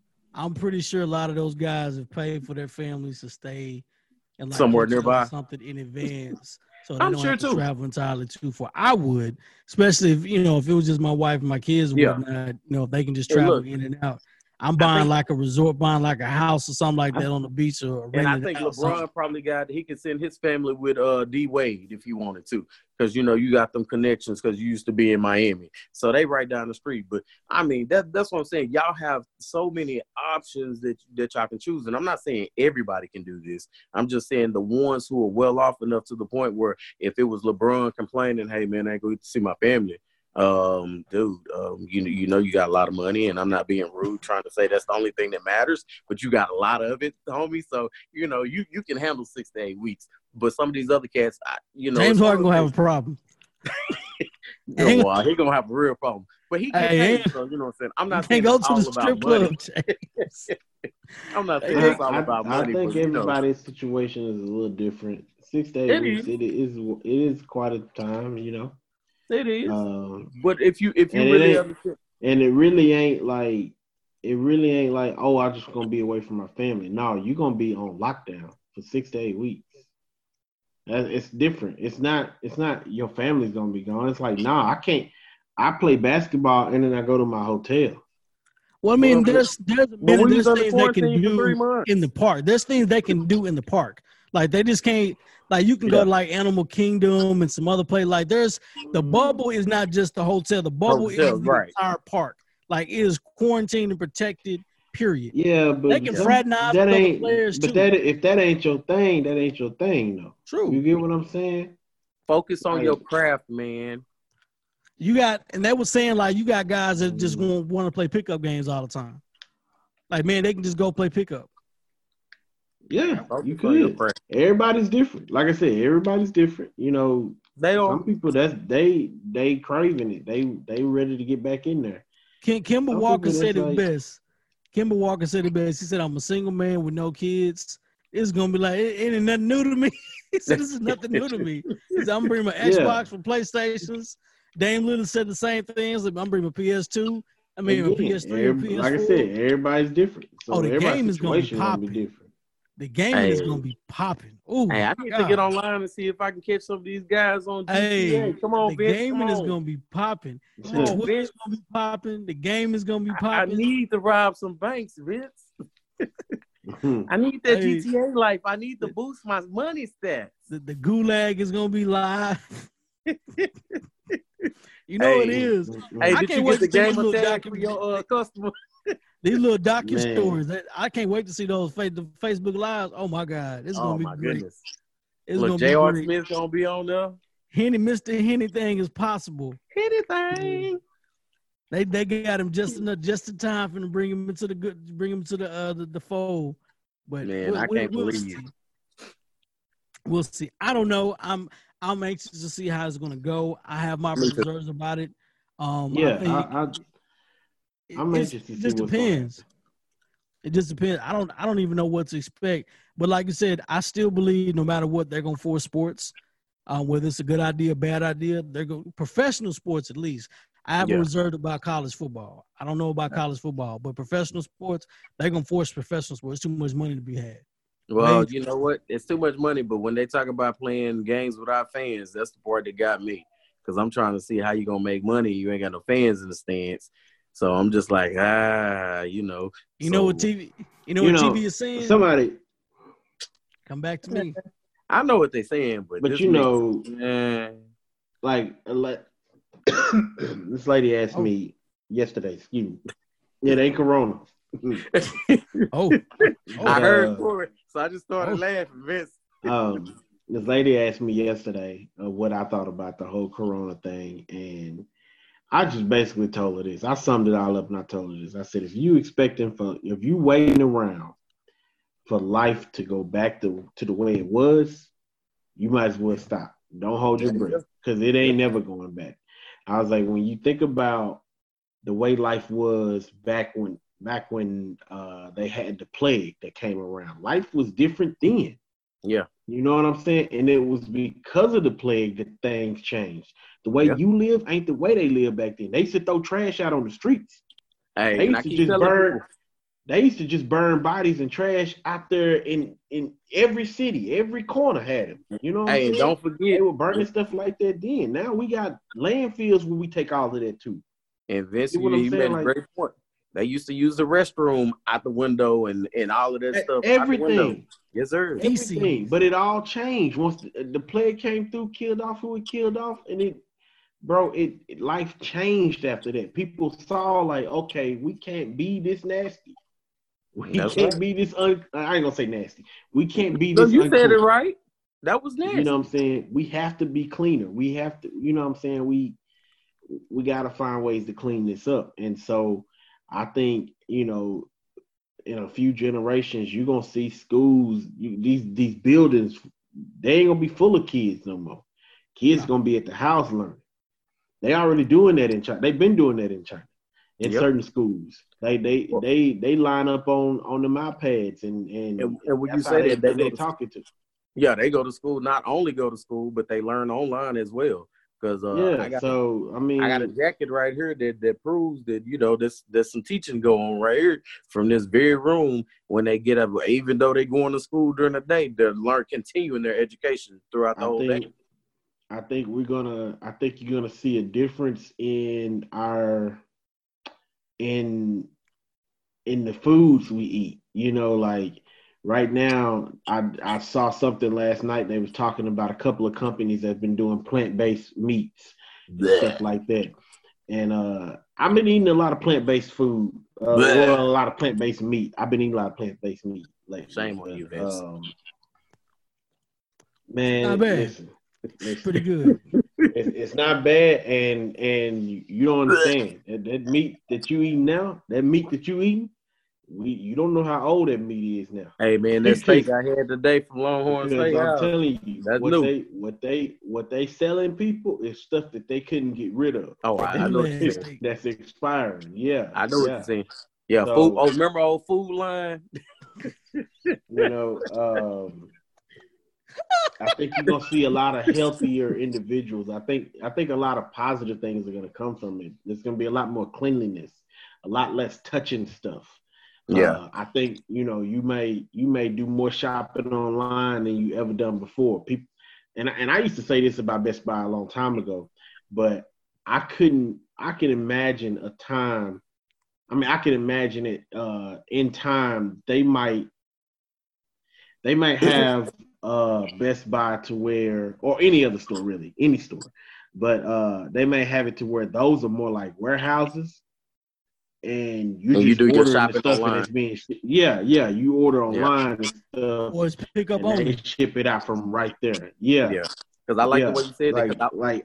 a lot of those guys have paid for their families to stay and somewhere nearby, something in advance, so they don't have to travel entirely too far. I would, especially if if it was just my wife and my kids, whatnot, if they can just travel in and out. I'm buying like a resort, buying like a house or something like that on the beach or And I renting think it out. LeBron probably he could send his family with D Wade if he wanted to, because you got them connections because you used to be in Miami, so they right down the street. But I mean that's what I'm saying. Y'all have so many options that y'all can choose, and I'm not saying everybody can do this. I'm just saying the ones who are well off enough to the point where if it was LeBron complaining, "Hey man, I ain't going to see my family." Dude, you got a lot of money, and I'm not being rude trying to say that's the only thing that matters, but you got a lot of it, homie. So you can handle 6 to 8 weeks. But some of these other cats, James Harden gonna have a problem. Well, he gonna have a real problem. But he get paid, so you know what I'm saying. I'm not saying go to all the about strip money. club. I'm not saying it's all about money. I think but, everybody's situation is a little different. 6 to 8 weeks, it is quite a time, It is. But if you really understand, and it really ain't like oh, I'm just gonna be away from my family. No, you're gonna be on lockdown for 6 to 8 weeks. It's different. It's not your family's gonna be gone. It's like, nah, I can't. I play basketball and then I go to my hotel. Well, I mean, there's things they can do in the park. There's things they can do in the park. Like they just can't. Like you can go to like Animal Kingdom and some other place. Like there's the bubble is not just the hotel. The bubble is the entire park. Like it is quarantined and protected. Period. Yeah, but they can fraternize with other players too. If that ain't your thing, that ain't your thing, though. True. You get what I'm saying? Focus on your craft, man. And they were saying like you got guys that just want to play pickup games all the time. Like man, they can just go play pickup. Yeah, you could. Everybody's different. Like I said, everybody's different. Some people they craving it. They ready to get back in there. Kemba Walker said it best. Kemba Walker said it best. He said, "I'm a single man with no kids. It's gonna be like it ain't nothing new to me." He said, "This is nothing new to me." He said, "I'm bringing my Xbox for PlayStations." Dame Lillard said the same things. I'm bringing a PS2. I mean, a PS3 or PS4. Like I said, everybody's different. So the game is gonna be popping. The game is gonna be popping. Oh, I need to get online and see if I can catch some of these guys on GTA. Hey, come on, the Vince. Gaming is gonna be popping. The Twitter is gonna be popping. The game is gonna be popping. I need to rob some banks, Vince. I need that GTA life. I need to boost my money stats. The gulag is gonna be live. You know it is. Hey, did you get the game attack for your customer? These little docu-stories. I can't wait to see those Facebook Lives. Oh, my God. It's going to be great. Goodness. Look, J.R. Smith's going to be on there. Mr. Anything is possible. Anything. They got him just in time for to bring him into the fold. But man, I can't believe it. We'll see. I don't know. I'm anxious to see how it's going to go. I have my reserves about it. I'm anxious to see. It just depends. It just depends. I don't even know what to expect. But like you said, I still believe no matter what, they're gonna force sports. Whether it's a good idea, bad idea, they're going professional sports at least. I have a reserve about college football. I don't know about college football, but professional sports, they're gonna force professional sports. It's too much money to be had. Well, you know what? It's too much money, but when they talk about playing games without fans, that's the part that got me. Because I'm trying to see how you gonna make money. You ain't got no fans in the stands. So I'm just like, You know what TV? You know what TV is saying? Somebody come back to me. I know what they're saying, but like this lady asked me yesterday. Excuse me. It ain't Corona. I heard for it, so I just started laughing. Vince. This lady asked me yesterday what I thought about the whole Corona thing, and I just basically told her this. I summed it all up and I told her this. I said, if you waiting around for life to go back to the way it was, you might as well stop. Don't hold your breath because it ain't never going back. I was like, when you think about the way life was back when they had the plague that came around, life was different then. Yeah. You know what I'm saying? And it was because of the plague that things changed. The way you live ain't the way they lived back then. They used to throw trash out on the streets. They used to just burn bodies and trash out there in every city. Every corner had them. You know what I'm saying? Don't forget. They were burning stuff like that then. Now we got landfills where we take all of that too. And Vince, you made a great point. They used to use the restroom out the window and all of that stuff. Everything. Out the window. Yes, sir. Everything. But it all changed once the plague came through, killed off who it killed off, and life changed after that. People saw like, okay, we can't be this nasty. We can't be this I ain't gonna say nasty. We can't be this. No, you said it right. That was nasty. You know what I'm saying? We have to be cleaner. We have to, you know what I'm saying? We got to find ways to clean this up. And so I think, you know, in a few generations, you're going to see schools, these buildings, they ain't going to be full of kids no more. Kids going to be at the house learning. They already doing that in China. They've been doing that in China, in certain schools. They line up on the iPads and when you say that, they're talking to. Yeah, they go to school. Not only go to school, but they learn online as well. Because I got a jacket right here that proves that, you know, there's some teaching going on right here from this very room when they get up. Even though they going to school during the day, they're continuing their education throughout the whole day. I think you're gonna see a difference in the foods we eat. You know, like. Right now, I saw something last night. They was talking about a couple of companies that's been doing plant-based meats and stuff like that. And I've been eating a lot of plant-based food, a lot of plant-based meat. I've been eating a lot of plant-based meat lately. Shame on you, Vince. Man, not bad. Listen. Pretty good. It's not bad, and you don't understand that meat that you eat now. That meat that you eating. You don't know how old that meat is now. Hey man, that steak I had today from Longhorn Steak. I'm telling you, that's what they selling people is stuff that they couldn't get rid of. Oh, I know what you're saying. That's expiring. Yeah, I know what you're saying. Yeah, so, food. Oh, remember old Food Line? You know, I think you're gonna see a lot of healthier individuals. I think a lot of positive things are gonna come from it. There's gonna be a lot more cleanliness, a lot less touching stuff. Yeah, I think, you know, you may do more shopping online than you ever done before. People, and I used to say this about Best Buy a long time ago, but I can imagine a time. I mean, I can imagine it in time. They might have Best Buy to where, or any other store really, any store, but they may have it to where those are more like warehouses. And you do your shopping online. You order online and stuff, or it's pick up on it, ship it out from right there. Yeah, because I like the way you said it.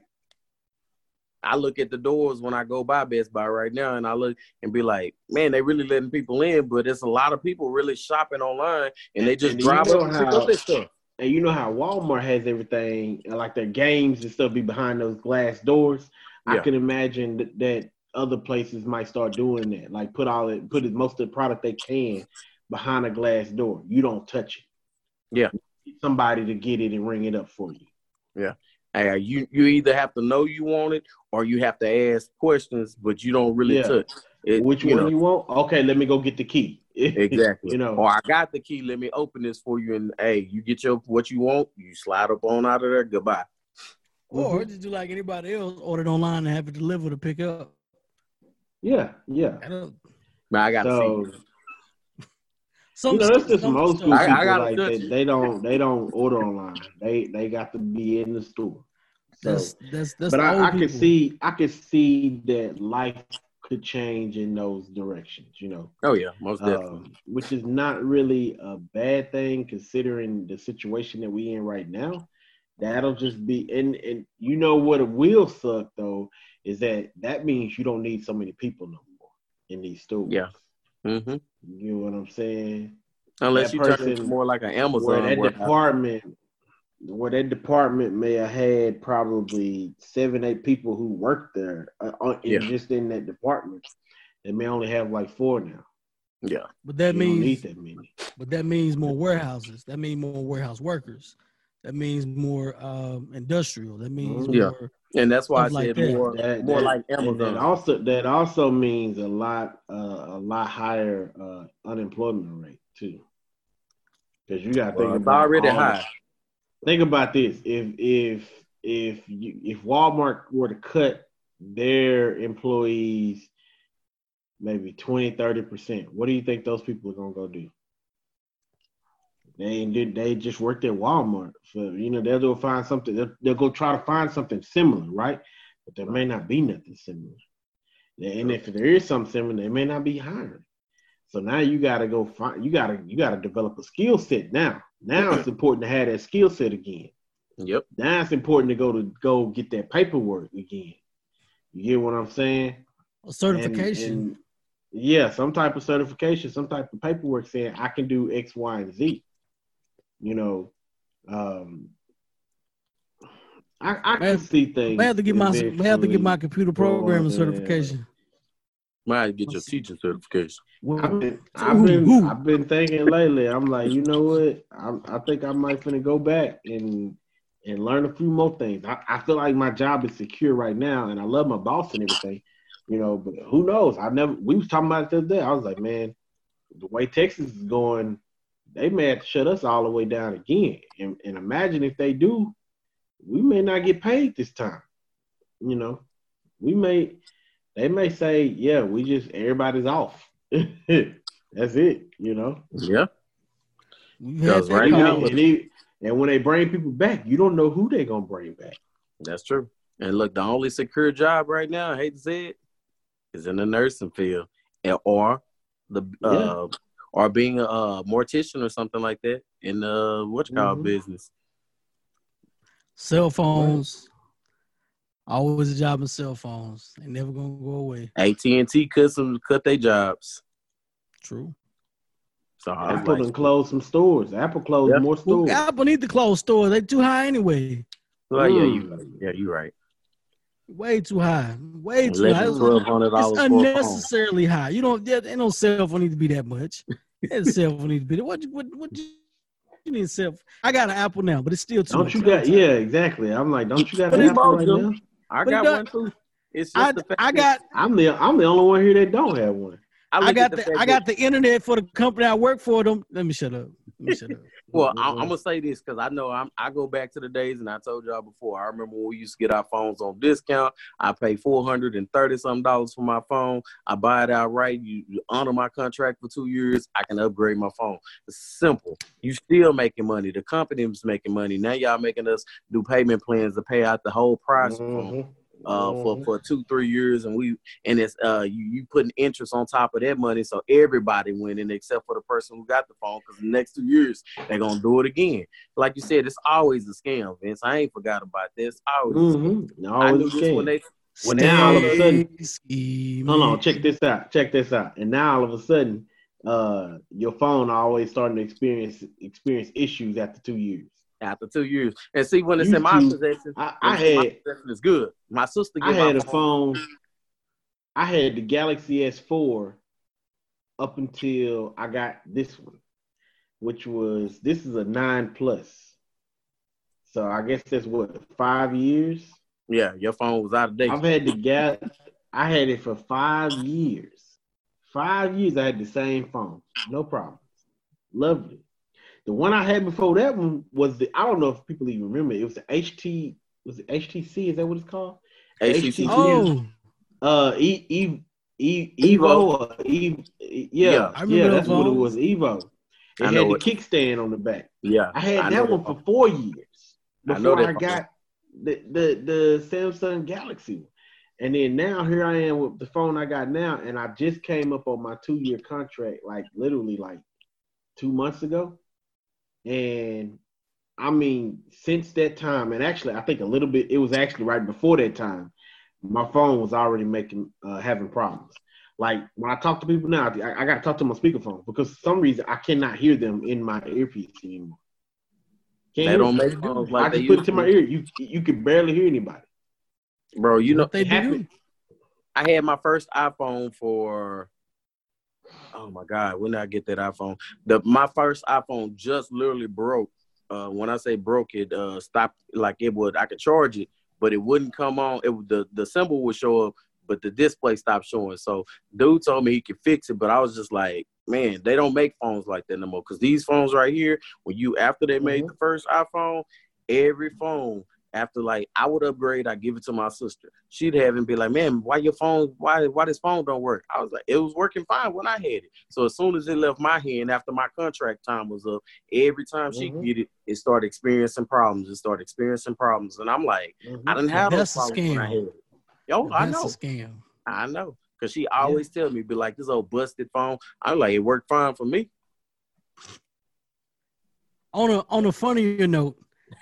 I look at the doors when I go by Best Buy right now, and I look and be like, man, they really letting people in, but it's a lot of people really shopping online, and they just drive up and pick up their stuff. And you know how Walmart has everything, like their games and stuff, be behind those glass doors. Yeah. I can imagine that other places might start doing that, like put most of the product they can behind a glass door. You don't touch it. Yeah, somebody to get it and ring it up for you. Yeah, hey, you either have to know you want it or you have to ask questions, but you don't really touch it. Which one you want? Okay, let me go get the key. Exactly. You know, or I got the key. Let me open this for you, and hey, you get what you want. You slide up on out of there. Goodbye. Or just do like anybody else, order it online and have it delivered to pick up. Yeah. I got to see. That's just some old school people. Like they don't order online. They got to be in the store. So, that's but I could see that life could change in those directions. You know. Oh yeah, most definitely. Which is not really a bad thing considering the situation that we in right now. That'll just be and you know what it will suck though. Is that means you don't need so many people no more in these stores. Yeah. Mm-hmm. You know what I'm saying? Unless you turn into more like an Amazon. Where that department may have had probably 7-8 people who work there just in that department. They may only have like 4 now. Yeah. But that means don't need that many. But that means more warehouses. That means more warehouse workers. That means more industrial. That means more. And that's why I said like more like Amazon. That also means a lot higher unemployment rate too. Because you got to think about already high. Think about this: if Walmart were to cut their employees maybe 20-30%. What do you think those people are gonna go do? They just worked at Walmart. So, they'll go find something. They'll go try to find something similar, right? But there may not be nothing similar. And if there is something similar, they may not be hiring. So now you gotta go find. You gotta develop a skill set now. Now it's important to have that skill set again. Yep. Now it's important to go get that paperwork again. You get what I'm saying? A certification. And some type of certification, some type of paperwork saying I can do X, Y, and Z. I can see things. I have to get my computer programming certification. Might get your teaching certification. I've been thinking lately. I'm like, you know what? I think I might finna go back and learn a few more things. I feel like my job is secure right now, and I love my boss and everything. But who knows? We was talking about it the other day. I was like, man, the way Texas is going, they may have to shut us all the way down again. And imagine if they do, we may not get paid this time. They may say, yeah, everybody's off. That's it, Yeah. Because right now, and when they bring people back, you don't know who they're gonna bring back. That's true. And look, the only secure job right now, I hate to say it, is in the nursing field, or being a mortician or something like that in the business. Cell phones, always a job in cell phones. They never gonna go away. AT&T cut their jobs. True. So Apple done closed some stores. Apple closed more stores. Well, Apple need to close stores. They too high anyway. Well, you're right. Way too high. Way too high. It's unnecessarily high. Ain't no cell phone need to be that much. That cell phone need to be that. What you need cell phone? I got an Apple now, but it's still too much. Don't you got? Yeah, exactly. I'm like, don't you got an Apple right now? I got one too. It's just I'm the only one here that don't have one. I got the internet for the company I work for. Them. Let me shut up. Well, I'm gonna say this because I know I go back to the days, and I told y'all before. I remember when we used to get our phones on discount. I pay $430 for my phone. I buy it outright. You honor my contract for 2 years. I can upgrade my phone. It's simple. You still making money. The company is making money. Now y'all making us do payment plans to pay out the whole price for 2-3 years, and it's you putting interest on top of that money, so everybody winning except for the person who got the phone, because the next 2 years they're gonna do it again. Like you said, it's always a scam, Vince. I ain't forgot about this. I knew this when now all of a sudden, hold on, check this out. And now all of a sudden, your phone always starting to experience issues after 2 years. After 2 years, and see when it's in my possession, my possession is good. My sister, I had a phone. I had the Galaxy S4 up until I got this one, this is a 9 Plus. So I guess that's 5 years. Yeah, your phone was out of date. I had it for 5 years. 5 years I had the same phone, no problems. Loved it. The one I had before that one was I don't know if people even remember. It was the HT. Was it HTC? Is that what it's called? HTC. Oh. Evo. Yeah, that's what it was. Evo. It had the kickstand on the back. Yeah, I had that one for 4 years before I got the Samsung Galaxy. And then now here I am with the phone I got now, and I just came up on my 2-year contract, literally 2 months ago. And I mean, since that time, and actually I think a little bit, it was actually right before that time, my phone was already having problems. Like when I talk to people now, I got to talk to my speakerphone because for some reason I cannot hear them in my earpiece anymore. They don't make phones like I just put it to my ear. You can barely hear anybody. Bro, they do. I had my first iPhone for, oh my God, when did I get that iPhone? My first iPhone just literally broke. When I say broke, it stopped. Like I could charge it, but it wouldn't come on. The symbol would show up, but the display stopped showing. So dude told me he could fix it, but I was just like, man, they don't make phones like that no more. Because these phones right here, after they made the first iPhone, every phone after like I would upgrade, I give it to my sister. She'd have and be like, "Man, why this phone don't work?" I was like, "It was working fine when I had it." So as soon as it left my hand after my contract time was up, every time she get it, it started experiencing problems. And I'm like, I didn't have those problems when I had it. Yo, I know. That's a scam. I know. Because she always tell me, be like, this old busted phone. I'm like, it worked fine for me. On a funnier note,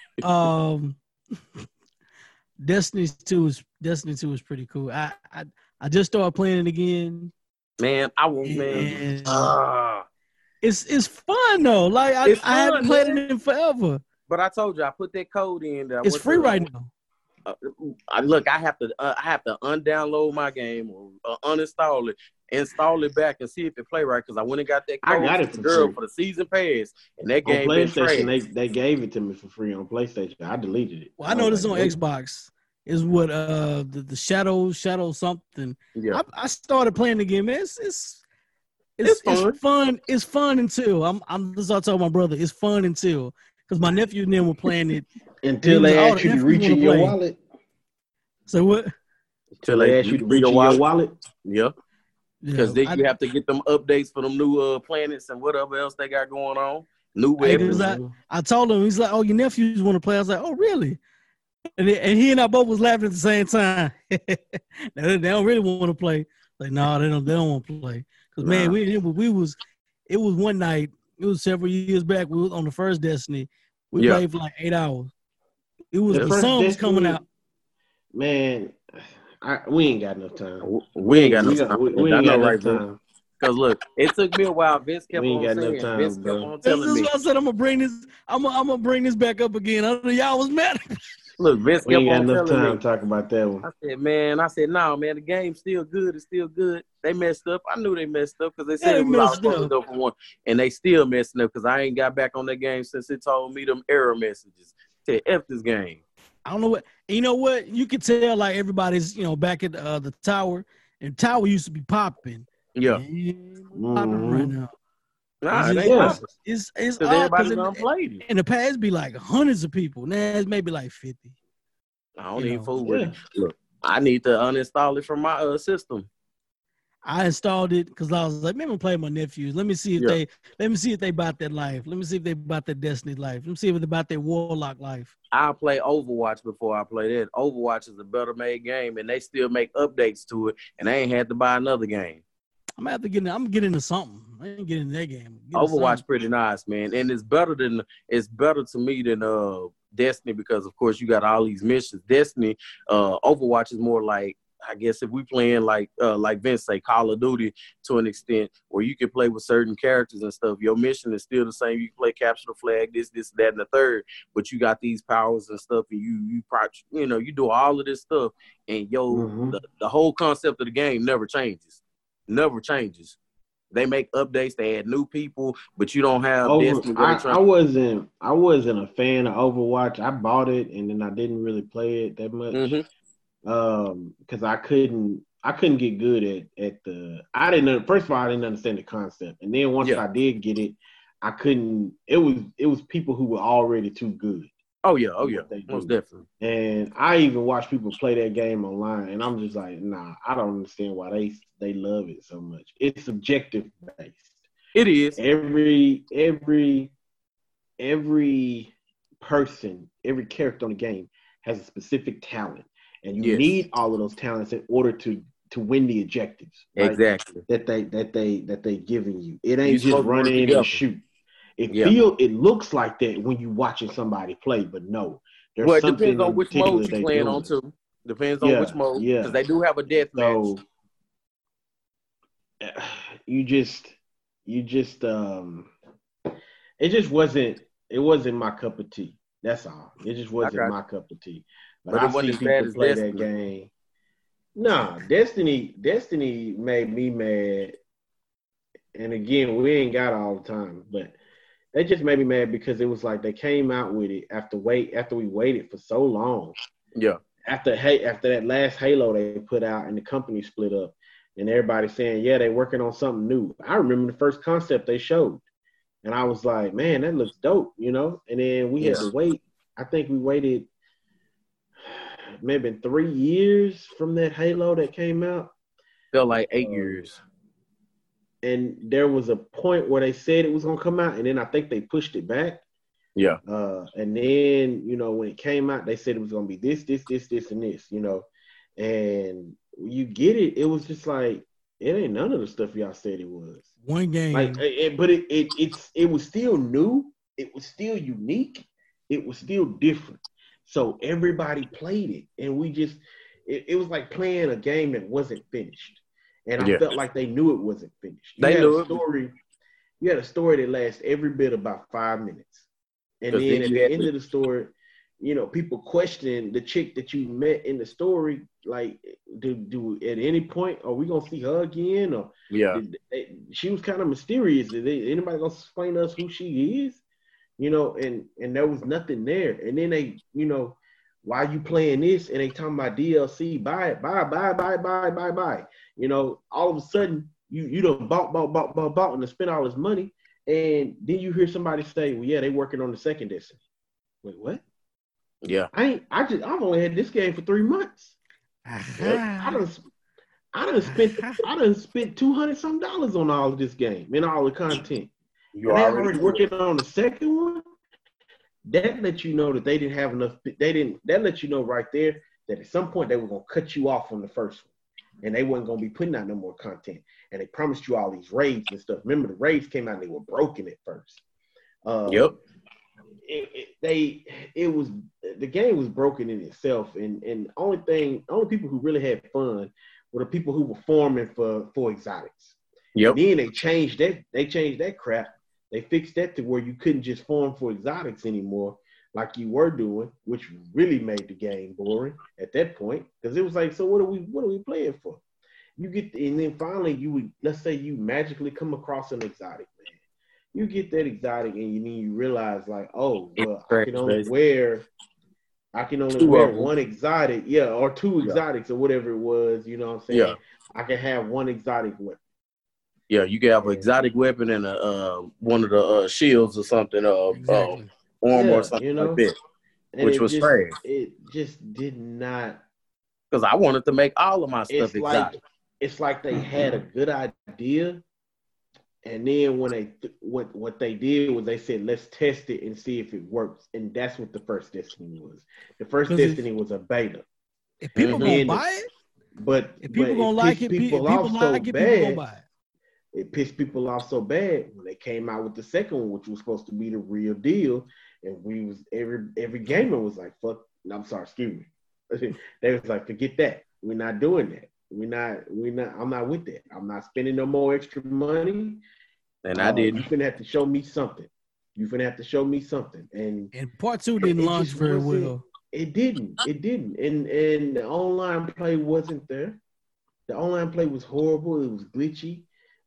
Destiny 2 is pretty cool. I just started playing it again. Man, I won't, man. It's fun though. Like I haven't played it in forever. But I told you, I put that code in. It's free right now. Look, I have to undownload my game or uninstall it, install it back, and see if it play right. Because I went and got that code. I got it for the season pass, and that game on PlayStation. They gave it to me for free on PlayStation. I deleted it. Well, I know this on Xbox. Is what the shadow something. Yeah, I started playing the game. It's fun. It's fun until I'm just I told my brother it's fun until because my nephew and them were playing it. Until they ask you to reach in your wallet. So what? Until they ask you to reach in your wallet. Yeah. Because then you have to get them updates for them new planets and whatever else they got going on. New weapons. I told him, he's like, "Oh, your nephews want to play." I was like, "Oh, really?" And he and I both was laughing at the same time. They don't really want to play. Like, no, they don't want to play. Because man, it was one night. It was several years back. We was on the first Destiny. We played for like 8 hours. It was the sun was coming out. Man, we ain't got enough time. We ain't got enough time. We ain't got enough time. Because look, it took me a while. Vince kept on saying. Vince kept on telling me. This is what I said. I'm gonna bring this back up again. I know y'all was mad. Look, Vince kept on telling me. We ain't got enough time to talk about that one. I said, no, man, the game's still good. It's still good. They messed up. I knew they messed up because they said it was supposed to for one, and they still messing up because I ain't got back on that game since it told me them error messages. Said F this game. I don't know what. You know what? You could tell like everybody's back at the tower, and tower used to be popping. Yeah. Popping right now. Nah, it's everybody done played it. In the past, be like hundreds of people. Now it's maybe like 50. I don't even fool with it. Look, I need to uninstall it from my system. I installed it because I was like, maybe I'm playing my nephews. Let me see if they bought that life. Let me see if they bought that Destiny life. Let me see if they bought their Warlock life. I'll play Overwatch before I play that. Overwatch is a better made game, and they still make updates to it, and I ain't had to buy another game. I'm gonna have to get in. I'm gonna get into something. I ain't getting into that game. Overwatch pretty nice, man, and it's better to me than Destiny because of course you got all these missions. Destiny, Overwatch is more like I guess if we playing like Vince say Call of Duty to an extent, where you can play with certain characters and stuff. Your mission is still the same. You can play capture the flag, this, that, and the third, but you got these powers and stuff, and you do all of this stuff, and the whole concept of the game never changes. Never changes. They make updates. They add new people, but you don't have. I wasn't a fan of Overwatch. I bought it and then I didn't really play it that much because I couldn't get good at the. First of all, I didn't understand the concept, and then once I did get it, I couldn't. It was people who were already too good. Oh yeah, most definitely. And I even watch people play that game online, and I'm just like, nah, I don't understand why they love it so much. It's subjective based. It is. Every person, every character on the game has a specific talent, and you need all of those talents in order to win the objectives. Right? Exactly. That they giving you. It ain't just run in and shoot. It looks like that when you're watching somebody play, but no. It depends on which mode you're playing on too. Depends on which mode. Yeah. Because they do have a death match. It wasn't my cup of tea. That's all. It just wasn't my cup of tea. But I see people play that game. Nah, Destiny made me mad. And again, we ain't got all the time, but they just made me mad because it was like they came out with it after we waited for so long. Yeah. After that last Halo they put out and the company split up and everybody saying, yeah, they're working on something new. I remember the first concept they showed. And I was like, man, that looks dope, And then we had to wait. I think we waited like maybe 3 years from that Halo that came out. Felt like 8 years. And there was a point where they said it was gonna come out, and then I think they pushed it back. Yeah. And then, when it came out, they said it was gonna be this, and this, And you get it, it was just like it ain't none of the stuff y'all said it was. One game, but it was still new. It was still unique. It was still different. So everybody played it, and we just it was like playing a game that wasn't finished. And I felt like they knew it wasn't finished. You had a story that lasts every bit about 5 minutes. And then at the end of the story, people question the chick that you met in the story, like, do at any point, are we going to see her again? Or she was kind of mysterious. Is anybody going to explain to us who she is? And there was nothing there. And then they, why you playing this? And they talking about DLC, buy it, buy. All of a sudden, you done bought and spent all this money. And then you hear somebody say, well, yeah, they working on the second Destiny. Wait, what? Yeah. I've only had this game for 3 months. I done spent $200 some on all of this game and all the content. You're already working on the second one. That lets you know that they didn't have enough. That lets you know right there that at some point they were gonna cut you off from the first one, and they wasn't gonna be putting out no more content. And they promised you all these raids and stuff. Remember, the raids came out and they were broken at first. Yep. The game was broken in itself, and only people who really had fun were the people who were farming for exotics. Yep. And then they changed that. They changed that crap. They fixed that to where you couldn't just farm for exotics anymore, like you were doing, which really made the game boring at that point. Because it was like, so what are we playing for? And then finally let's say you magically come across an exotic, man. You get that exotic and you realize like, oh, well, I can only wear one exotic, or two exotics or whatever it was, you know what I'm saying? Yeah. I can have one exotic weapon. Yeah, you can have an exotic weapon and one of the shields or something, armor or something like that, which was trash. It just did not. Because I wanted to make all of my stuff exotic. It's like they had a good idea, and then when what they did was they said, let's test it and see if it works. And that's what the first Destiny was. The first Destiny was a beta. If people gonna buy it, but if people gonna like it, people gonna buy it. It pissed people off so bad when they came out with the second one, which was supposed to be the real deal. And every gamer was like, fuck, I'm sorry, excuse me. They was like, forget that. We're not doing that. I'm not with that. I'm not spending no more extra money. And I did. You're going to have to show me something. And part 2 didn't launch very well. It didn't. And the online play wasn't there. The online play was horrible. It was glitchy.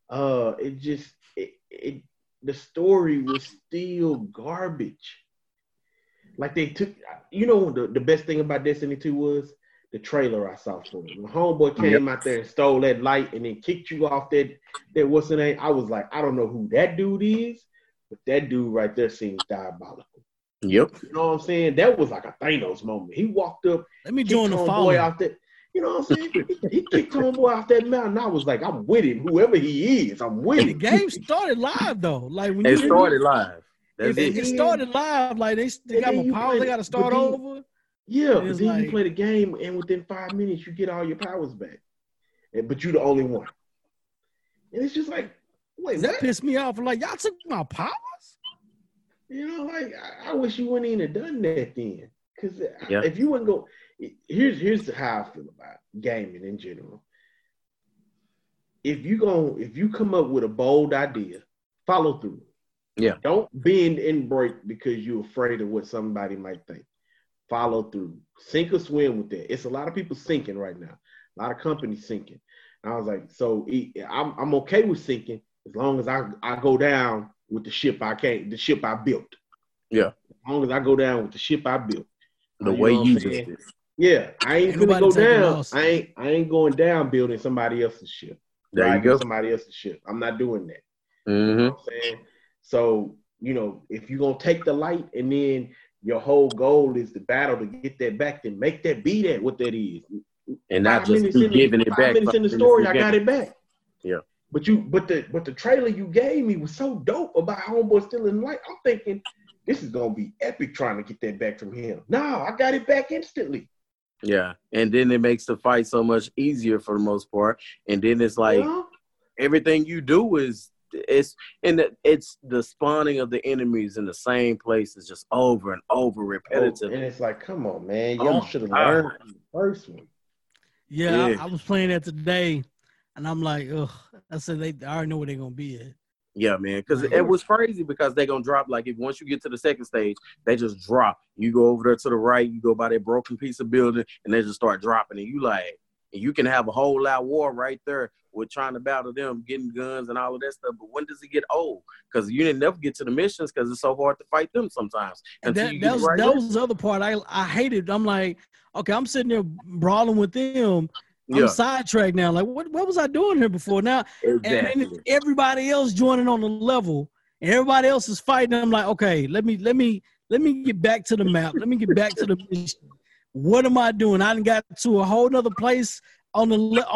The story was still garbage. Like they took, the best thing about Destiny 2 was the trailer I saw for it. When Homeboy came out there and stole that light and then kicked you off that what's the name? I was like, I don't know who that dude is, but that dude right there seems diabolical. Yep. You know what I'm saying? That was like a Thanos moment. He walked up, let me join the Homeboy out there. You know what I'm saying? He kicked Homeboy off that mountain. I was like, I'm with him. Whoever he is, I'm with him. The game started live though. Like when it started live. It started live. Like they got more powers. They got to start over. Yeah, but then you play the game, and within 5 minutes, you get all your powers back. But you're the only one. And it's just like, wait, that pissed me off. Like, y'all took my powers? Like, I wish you wouldn't even have done that then. Because if you wouldn't go, here's how I feel about gaming in general. If you come up with a bold idea, follow through. Yeah. Don't bend and break because you're afraid of what somebody might think. Follow through. Sink or swim with that. It's a lot of people sinking right now. A lot of companies sinking. And I was like, so I'm okay with sinking as long as I go down with the ship the ship I built. Yeah. As long as I go down with the ship I built. The way you did it. Yeah. I ain't gonna go down. I ain't going down building somebody else's ship. There you go. Somebody else's ship. I'm not doing that. Mm-hmm. You know what I'm saying? So, if you're going to take the light and then your whole goal is the battle to get that back, then make that be that what that is. And not just be giving it back. 5 minutes in the story, I got it back. Yeah. But the trailer you gave me was so dope about Homeboy stealing light. I'm thinking this is gonna be epic trying to get that back from him. No, I got it back instantly. Yeah, and then it makes the fight so much easier for the most part. And then it's like everything you do is it's the spawning of the enemies in the same place is just over and over repetitive. And it's like, come on, man, y'all should have learned from the first one. Yeah. I was playing that today, and I'm like, ugh. I said I already know where they're gonna be at. Yeah, man, because it was crazy because they're going to drop, like, if once you get to the second stage, they just drop. You go over there to the right, you go by that broken piece of building, and they just start dropping. And you like, and you can have a whole out war right there with trying to battle them, getting guns and all of that stuff. But when does it get old? Because you didn't never get to the missions because it's so hard to fight them sometimes. And that was the other part I hated. I'm like, okay, I'm sitting there brawling with them. I'm sidetracked now. Like, what was I doing here before? Now, exactly. And everybody else joining on the level, and everybody else is fighting. I'm like, okay, let me get back to the map. Let me get back to the mission. What am I doing? I done got to a whole nother place on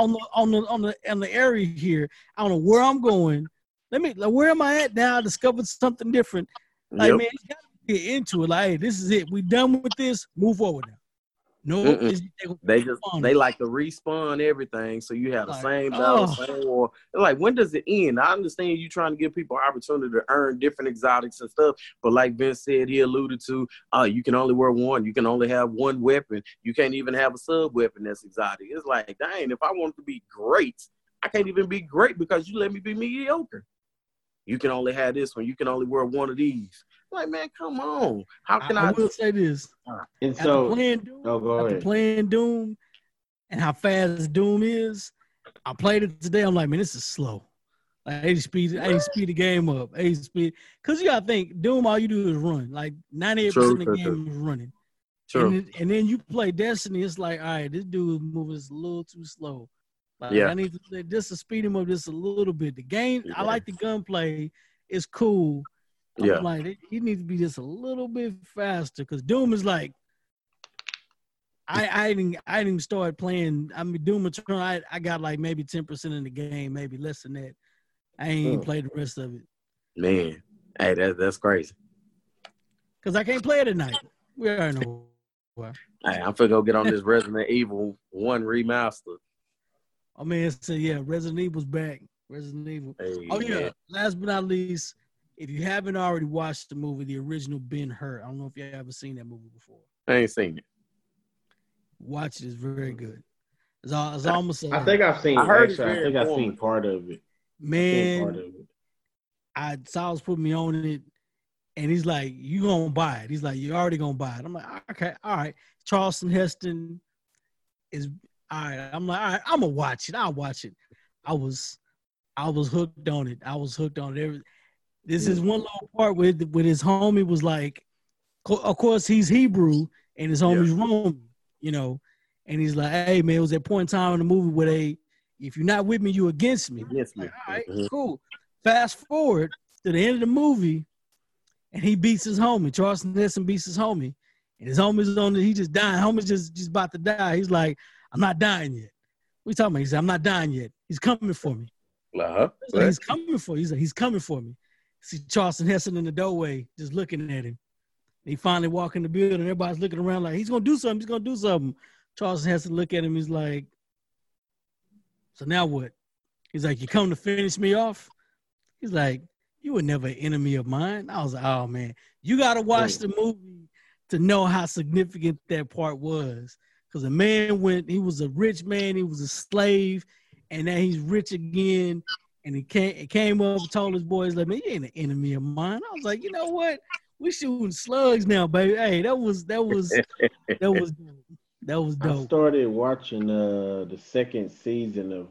the area here. I don't know where I'm going. Where am I at now? I discovered something different. Like, man, you gotta get into it. Like, hey, this is it. We done with this. Move forward now. No, they like to respawn everything, so you have the same battle, same war. Like, when does it end? I understand you trying to give people opportunity to earn different exotics and stuff, but like Vince said, he alluded to, you can only wear one. You can only have one weapon. You can't even have a sub weapon that's exotic. It's like, dang, if I want to be great, I can't even be great because you let me be mediocre. You can only have this one. You can only wear one of these. Like, man, come on. How can I will say this. And so, after playing Doom and how fast Doom is, I played it today. I'm like, man, this is slow. Like, I speed the game up. Because you got to think, Doom, all you do is run. Like, 98% of the game is running. True. And then you play Destiny, it's like, all right, this dude is moving a little too slow. Like, I need to just to speed him up just a little bit. The game, I like the gunplay. It's cool. I'm like, he needs to be just a little bit faster because Doom is like, I didn't start playing. I mean, Doom Eternal, I got like maybe 10% in the game, maybe less than that. I ain't even played the rest of it. Man, hey, that's crazy. Because I can't play it at night. We already know why. Hey, I'm finna go get on this Resident Evil 1 remaster. Oh, man, so Resident Evil's back. Resident Evil. Hey, man. Last but not least, if you haven't already watched the movie, the original Ben-Hur, I don't know if you ever seen that movie before. I ain't seen it. Watch it. It's very good. It's almost. I think I've seen. I've seen part of it. Man, Sal's put me on it, and he's like, "You gonna buy it?" He's like, "You already gonna buy it." I'm like, "Okay, all right." Charleston Heston is all right. I'm like, "All right, I'm gonna watch it. I'll watch it." I was hooked on it. This is one little part with his homie was like, of course he's Hebrew and his homie's Roman, and he's like, hey man, it was that point in time in the movie where if you're not with me, you against me. Yes, like, all right, cool. Fast forward to the end of the movie, and he beats his homie. Charleston Heston beats his homie, and his homie's he just dying. Homie's just about to die. He's like, I'm not dying yet. What you talking about? He said, I'm not dying yet. He's coming for me. He's coming for you. He's like, he's coming for me. See Charleston Heston in the doorway, just looking at him. He finally walk in the building. Everybody's looking around like, he's going to do something. He's going to do something. Charleston Heston look at him. He's like, so now what? He's like, you come to finish me off? He's like, you were never an enemy of mine. I was like, oh, man. You got to watch the movie to know how significant that part was. Because the man he was a rich man. He was a slave. And now he's rich again. And he came up and told his boys, like, man, you ain't an enemy of mine. I was like, you know what? We shooting slugs now, baby. Hey, that was dope. I started watching the second season of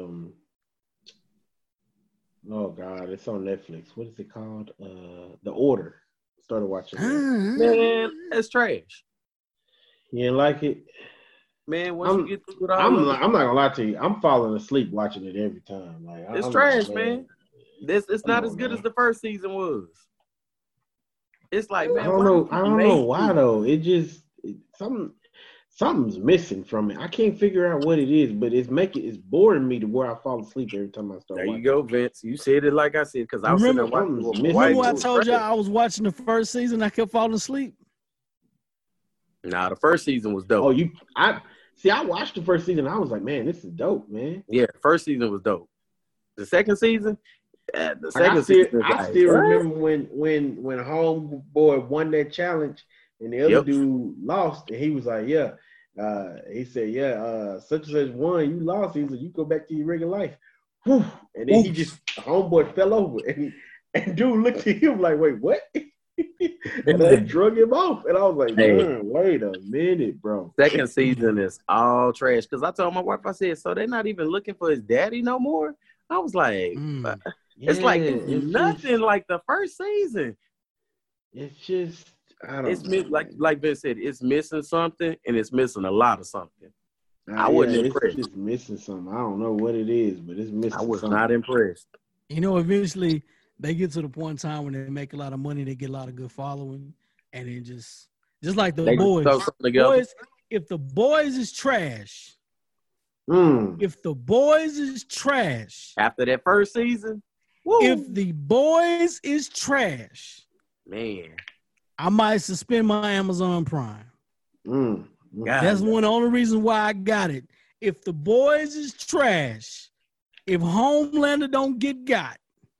oh God, it's on Netflix. What is it called? The Order. Started watching that. Man, that's trash. You didn't like it? Man, once you get through it all, I'm not gonna lie to you. I'm falling asleep watching it every time. Like, it's trash, man. It's not as good as the first season was. It's like, man, I don't why know. you I don't know made why it? though. Something's missing from it. I can't figure out what it is, but it's boring me to where I fall asleep every time I start There you watching. go, Vince. You said it like I said, because I was sitting there watching Something's with my missing. wife. Remember when I It was told you trash. I was watching the first season? I kept falling asleep. Nah, the first season was Oh, dope. I watched the first season. I was like, man, this is dope, man. Yeah, the first season was dope. The second season, the Like, second season is I like, still what? remember when Homeboy won that challenge and the other Yep. dude lost, and he was like, yeah. He said, yeah, such and such won, you lost. He was like, you go back to your regular life. Whew. And then Homeboy fell over, and dude looked at him like, wait, what? And they drug him off. And I was like, Hey. man, wait a minute, bro. Second season is all trash. Because I told my wife, I said, so they're not even looking for his daddy no more? I was like, it's like it's nothing like the first season. It's just, I don't It's know. like Vince said, it's missing something, and it's missing a lot of something. I wasn't impressed. It's just missing something. I don't know what it is, but it's missing I was something. not impressed. You know, eventually they get to the point in time when they make a lot of money, they get a lot of good following, and then just like the They boys. throw something together. Boys, if the boys is trash, After that first season, woo, if the boys is trash, man, I might suspend my Amazon Prime. God, That's one of the only reasons why I got it. If the boys is trash, if Homelander don't get got,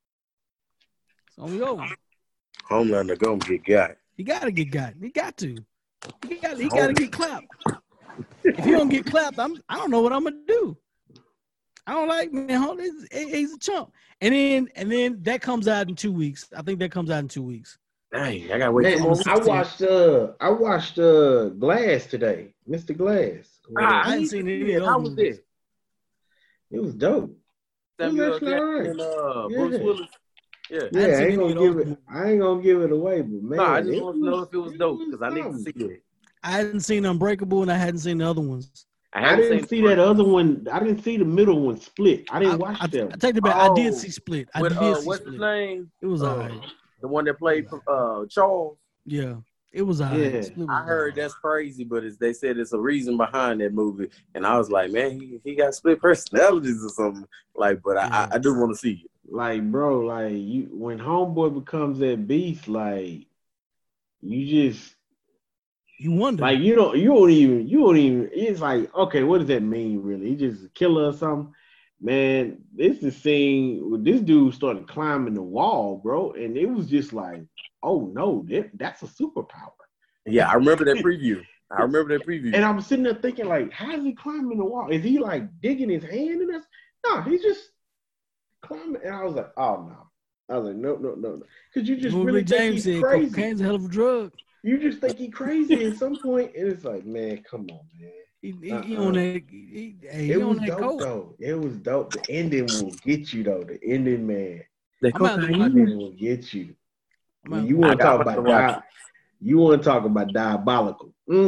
it's only over. Homelander gonna get got. He gotta get got. He got to. He gotta get clapped. If he don't get clapped, I don't know what I'm gonna do. I don't like, man. He's a chump. And then that comes out in 2 weeks. I think that comes out in 2 weeks. Dang, I gotta wait. Man, I watched Glass today, Mr. Glass. I hadn't seen any of those How was movies. it? It was dope. Samuel actually Jackson alright. and Yeah. Bruce Willis. Yeah. Yeah, I seen ain't any gonna of give those it. I ain't gonna give it away, but man, No, I just want to know if it was dope because I need to something. see it. I hadn't seen Unbreakable and I hadn't seen the other ones. I didn't see that other one. I didn't see the middle one, Split. I didn't watch that. I take it back. I did Oh, see Split. I With, did see what's Split. his name? It was all right. The one that played Charles. Yeah, it was all right. Yeah. Split was I heard all right. that's crazy, but they said it's a reason behind that movie, and I was like, man, he got split personalities or something. Like, but Yeah. I do want to see it. Like, bro, like when Homeboy becomes that beast, like you just You wonder. like you don't even. It's like, okay, what does that mean really? He just a killer or something? Man, this is scene where this dude started climbing the wall, bro, and it was just like, oh no, that's a superpower. Yeah, I remember that preview. And I'm sitting there thinking, like, how is he climbing the wall? Is he like digging his hand in this? No, he's just climbing. And I was like, oh no. I was like, no. Because you just really think James he's said crazy. cocaine's a hell of a drug. You just think he's crazy at some point, and it's like, man, come on, man. He on that. It was that dope coke. though. It was dope. The ending will get you though. The ending, man. The I'm out The to watch ending will get you. I'm You out- want to talk about you want to talk about diabolical.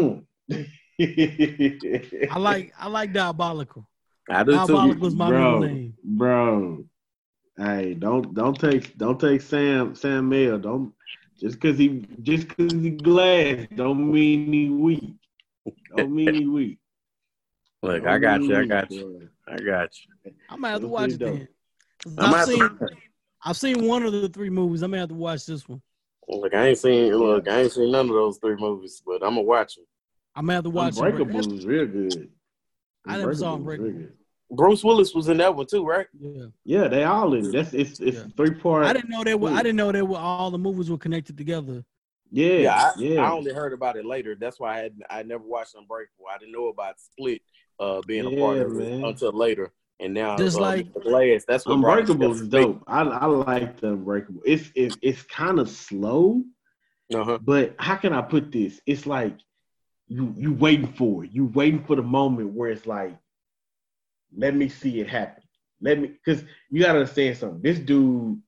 I like Diabolical. I do Diabolical too. is my middle name. Bro. Hey, don't take Sam Mail. Don't just cause he glass don't mean he weak. Don't mean he weak. Look, Don't I got mean you. he I weak, got you. boy. I got you. I might have to It was watch it pretty then. I've seen one of the three movies. I may have to watch this one. Look, I ain't seen none of those three movies, but I'm gonna watch them. I may have to watch Unbreakable it. was real good. I never saw was Unbreakable. real good. Bruce Willis was in that one too, right? Yeah. Yeah, they all in it. It's 3-part. I didn't know they were all the movies were connected together. Yeah. I only heard about it later. That's why I never watched Unbreakable. I didn't know about Split being a part of it until later. And now Just like Glass, that's what Unbreakable is dope. I like the Unbreakable. It's kind of slow, but how can I put this? It's like you waiting for it. You waiting for the moment where it's like, let me see it happen. Because you gotta understand something. This dude,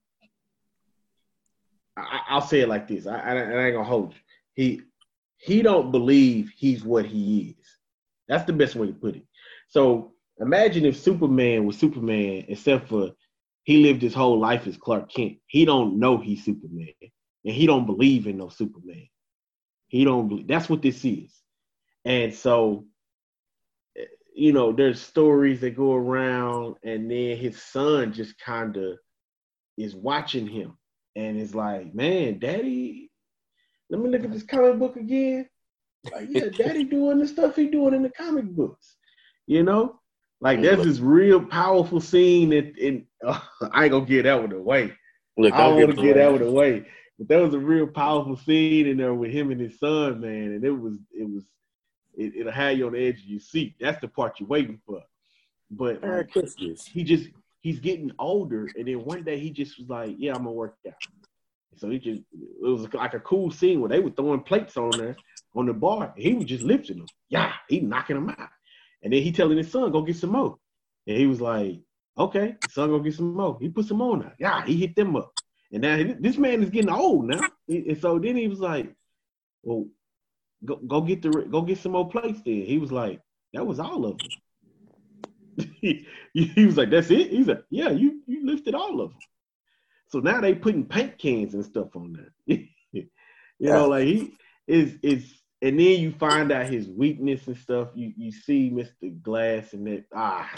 I'll say it like this. I ain't gonna hold you. He don't believe he's what he is. That's the best way to put it. So imagine if Superman was Superman, except for he lived his whole life as Clark Kent. He don't know he's Superman. and he don't believe in no Superman. He don't believe. That's what this is. And so, there's stories that go around, and then his son just kind of is watching him and is like, man, Daddy, let me look at this comic book again. Like, yeah, Daddy doing the stuff he doing in the comic books. Like there's this real powerful scene I ain't gonna get that one away. I don't want to get that one away. But there was a real powerful scene in there with him and his son, man, and it'll have you on the edge of your seat. That's the part you're waiting for. But he's getting older, and then one day he just was like, yeah, I'm gonna work out. So it was like a cool scene where they were throwing plates on there on the bar, and he was just lifting them. Yeah, he knocking them out. And then he telling his son, go get some more. And he was like, okay, son, go get some more. He put some more now. Yeah, he hit them up. And now this man is getting old now. And so then he was like, well, go get some more plates then. He was like, that was all of them. He was like, that's it? He's like, yeah, you lifted all of them. So now they putting paint cans and stuff on there. Like he is. And then you find out his weakness and stuff. You see Mr. Glass and that.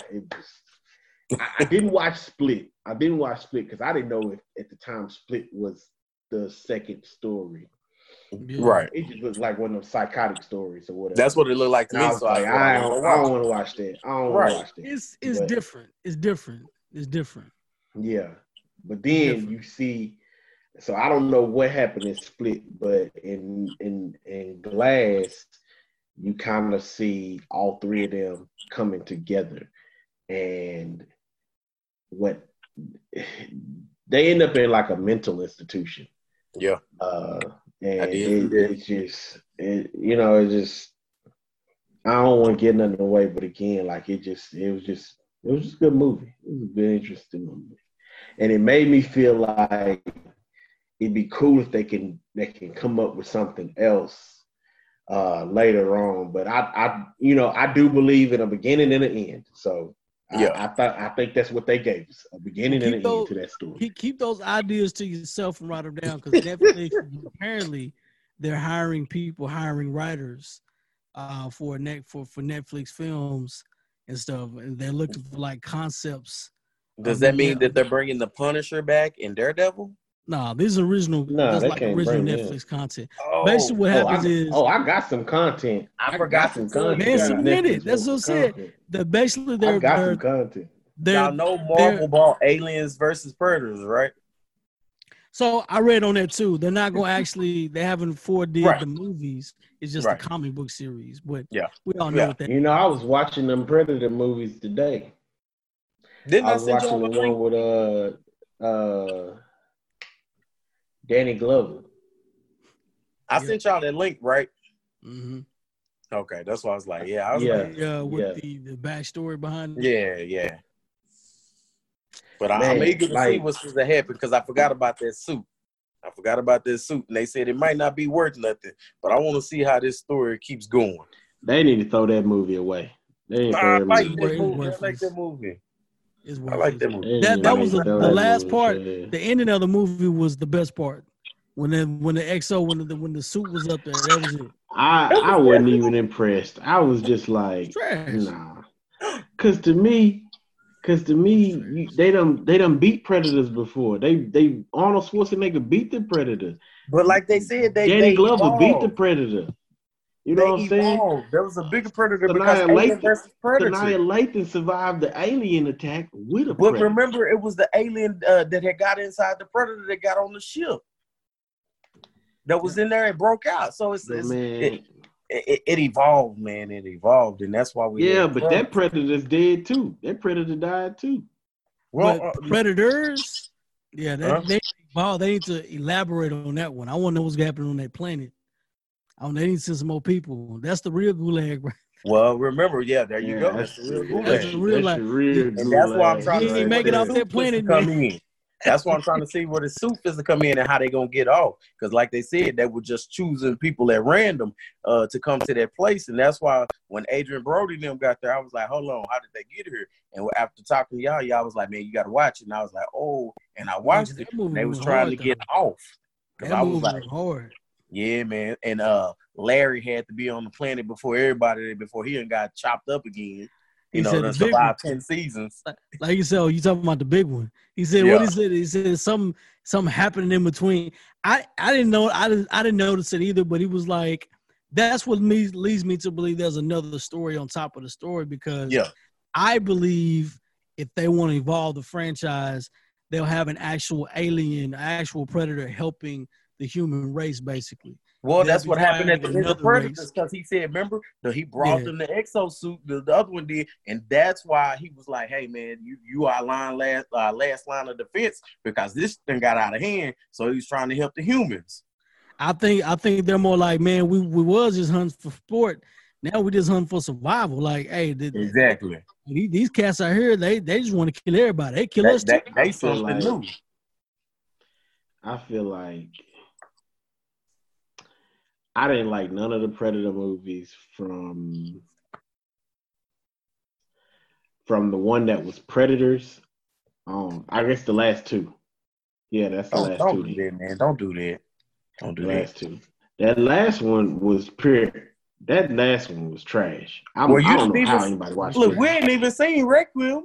I didn't watch Split. Because I didn't know if at the time Split was the second story. Right. It just looked like one of those psychotic stories or whatever. That's what it looked like to me. I was like, I don't want to watch that. I don't want to watch that. It's different. It's different. Yeah. But then you see. So I don't know what happened in Split, but in Glass, you kind of see all three of them coming together, and what they end up in like a mental institution. Yeah. And it's just I don't want to get nothing away, but again, like it was just a good movie. It was a very interesting movie, and it made me feel like it'd be cool if they can come up with something else later on. But I do believe in a beginning and an end. So I think that's what they gave us, a beginning and an end to that story. Keep those ideas to yourself and write them down, because Netflix apparently they're hiring writers for Netflix films and stuff, and they're looking for like concepts. Does that mean that they're bringing the Punisher back in Daredevil? No, this is original. That's like original Netflix content. Basically, what happens is I got some content. I forgot some content. Man, submit it. That's what I said. I got some content. Y'all know Marvel bought Aliens versus Predators, right? So I read on that too. They're not going to they haven't 4D the movies. It's just a comic book series. But we all know what that is. I was watching them Predator movies today. I was watching the one with Danny Glover. I sent y'all that link, right? Mm-hmm. Okay, that's why I was like, with the backstory behind it. Yeah. But I'm eager to see what's going to happen, because I forgot about that suit. And they said it might not be worth nothing, but I want to see how this story keeps going. They need to throw that movie away. I like that movie. I like that movie. That was the last part. The ending of the movie was the best part. When the suit was up there, that was it. I wasn't even impressed. I was just like, nah. Cause to me, they done beat Predators before. They Arnold Schwarzenegger beat the Predator. But like they said, Danny Glover beat the Predator. You know what I'm saying? There was a bigger Predator because Alien versus Predator. Sanaa Lathan survived the alien attack with a Predator. But remember, it was the alien that had got inside the Predator that got on the ship. That was in there and broke out. So it evolved, man. It evolved, and that's why we. Yeah, but that Predator's dead too. That Predator died too. Well, Predators, they need to elaborate on that one. I want to know what's happening on that planet. They need to send some more people. That's the real gulag, right? Well, remember, there you go. That's the real gulag. That's the real gulag. And that's why I'm trying to make it off that planet, man. That's why I'm trying to see where the suit is to come in and how they gonna get off. Because like they said, they were just choosing people at random to come to that place. And that's why when Adrian Brody and them got there, I was like, hold on, how did they get here? And after talking to y'all was like, man, you gotta watch it. And I was like, oh, and I watched it. And they was trying to get off. Because That I was movie like, was hard. yeah, man. And Larry had to be on the planet before everybody, before he done got chopped up again. He said To the big one. survive 10 seasons. Like you said, oh, you talking about the big one. He said, Yeah. what he said? He said something happening in between. I didn't know. I didn't notice it either. But he was like, that's what leads me to believe there's another story on top of the story, because I believe if they want to evolve the franchise, they'll have an actual alien, actual predator helping the human race, basically. Well, They'll that's be what happened at the fighting end of another Predators, race. because he said, remember, he brought them the exosuit, the other one did, and that's why he was like, hey, man, you are last line of defense, because this thing got out of hand, so he's trying to help the humans. I think they're more like, man, we was just hunting for sport. Now we just hunting for survival. Like, hey, exactly. These cats out here, they just want to kill everybody. They kill us too. They something new. I feel like I didn't like none of the Predator movies from the one that was Predators. I guess the last two. Yeah, that's the last two. Don't do that, man. Don't do that. Don't do that. Last two. That last one was pure. That last one was trash. I don't know how anybody watched it. Look, we ain't even seen Requiem.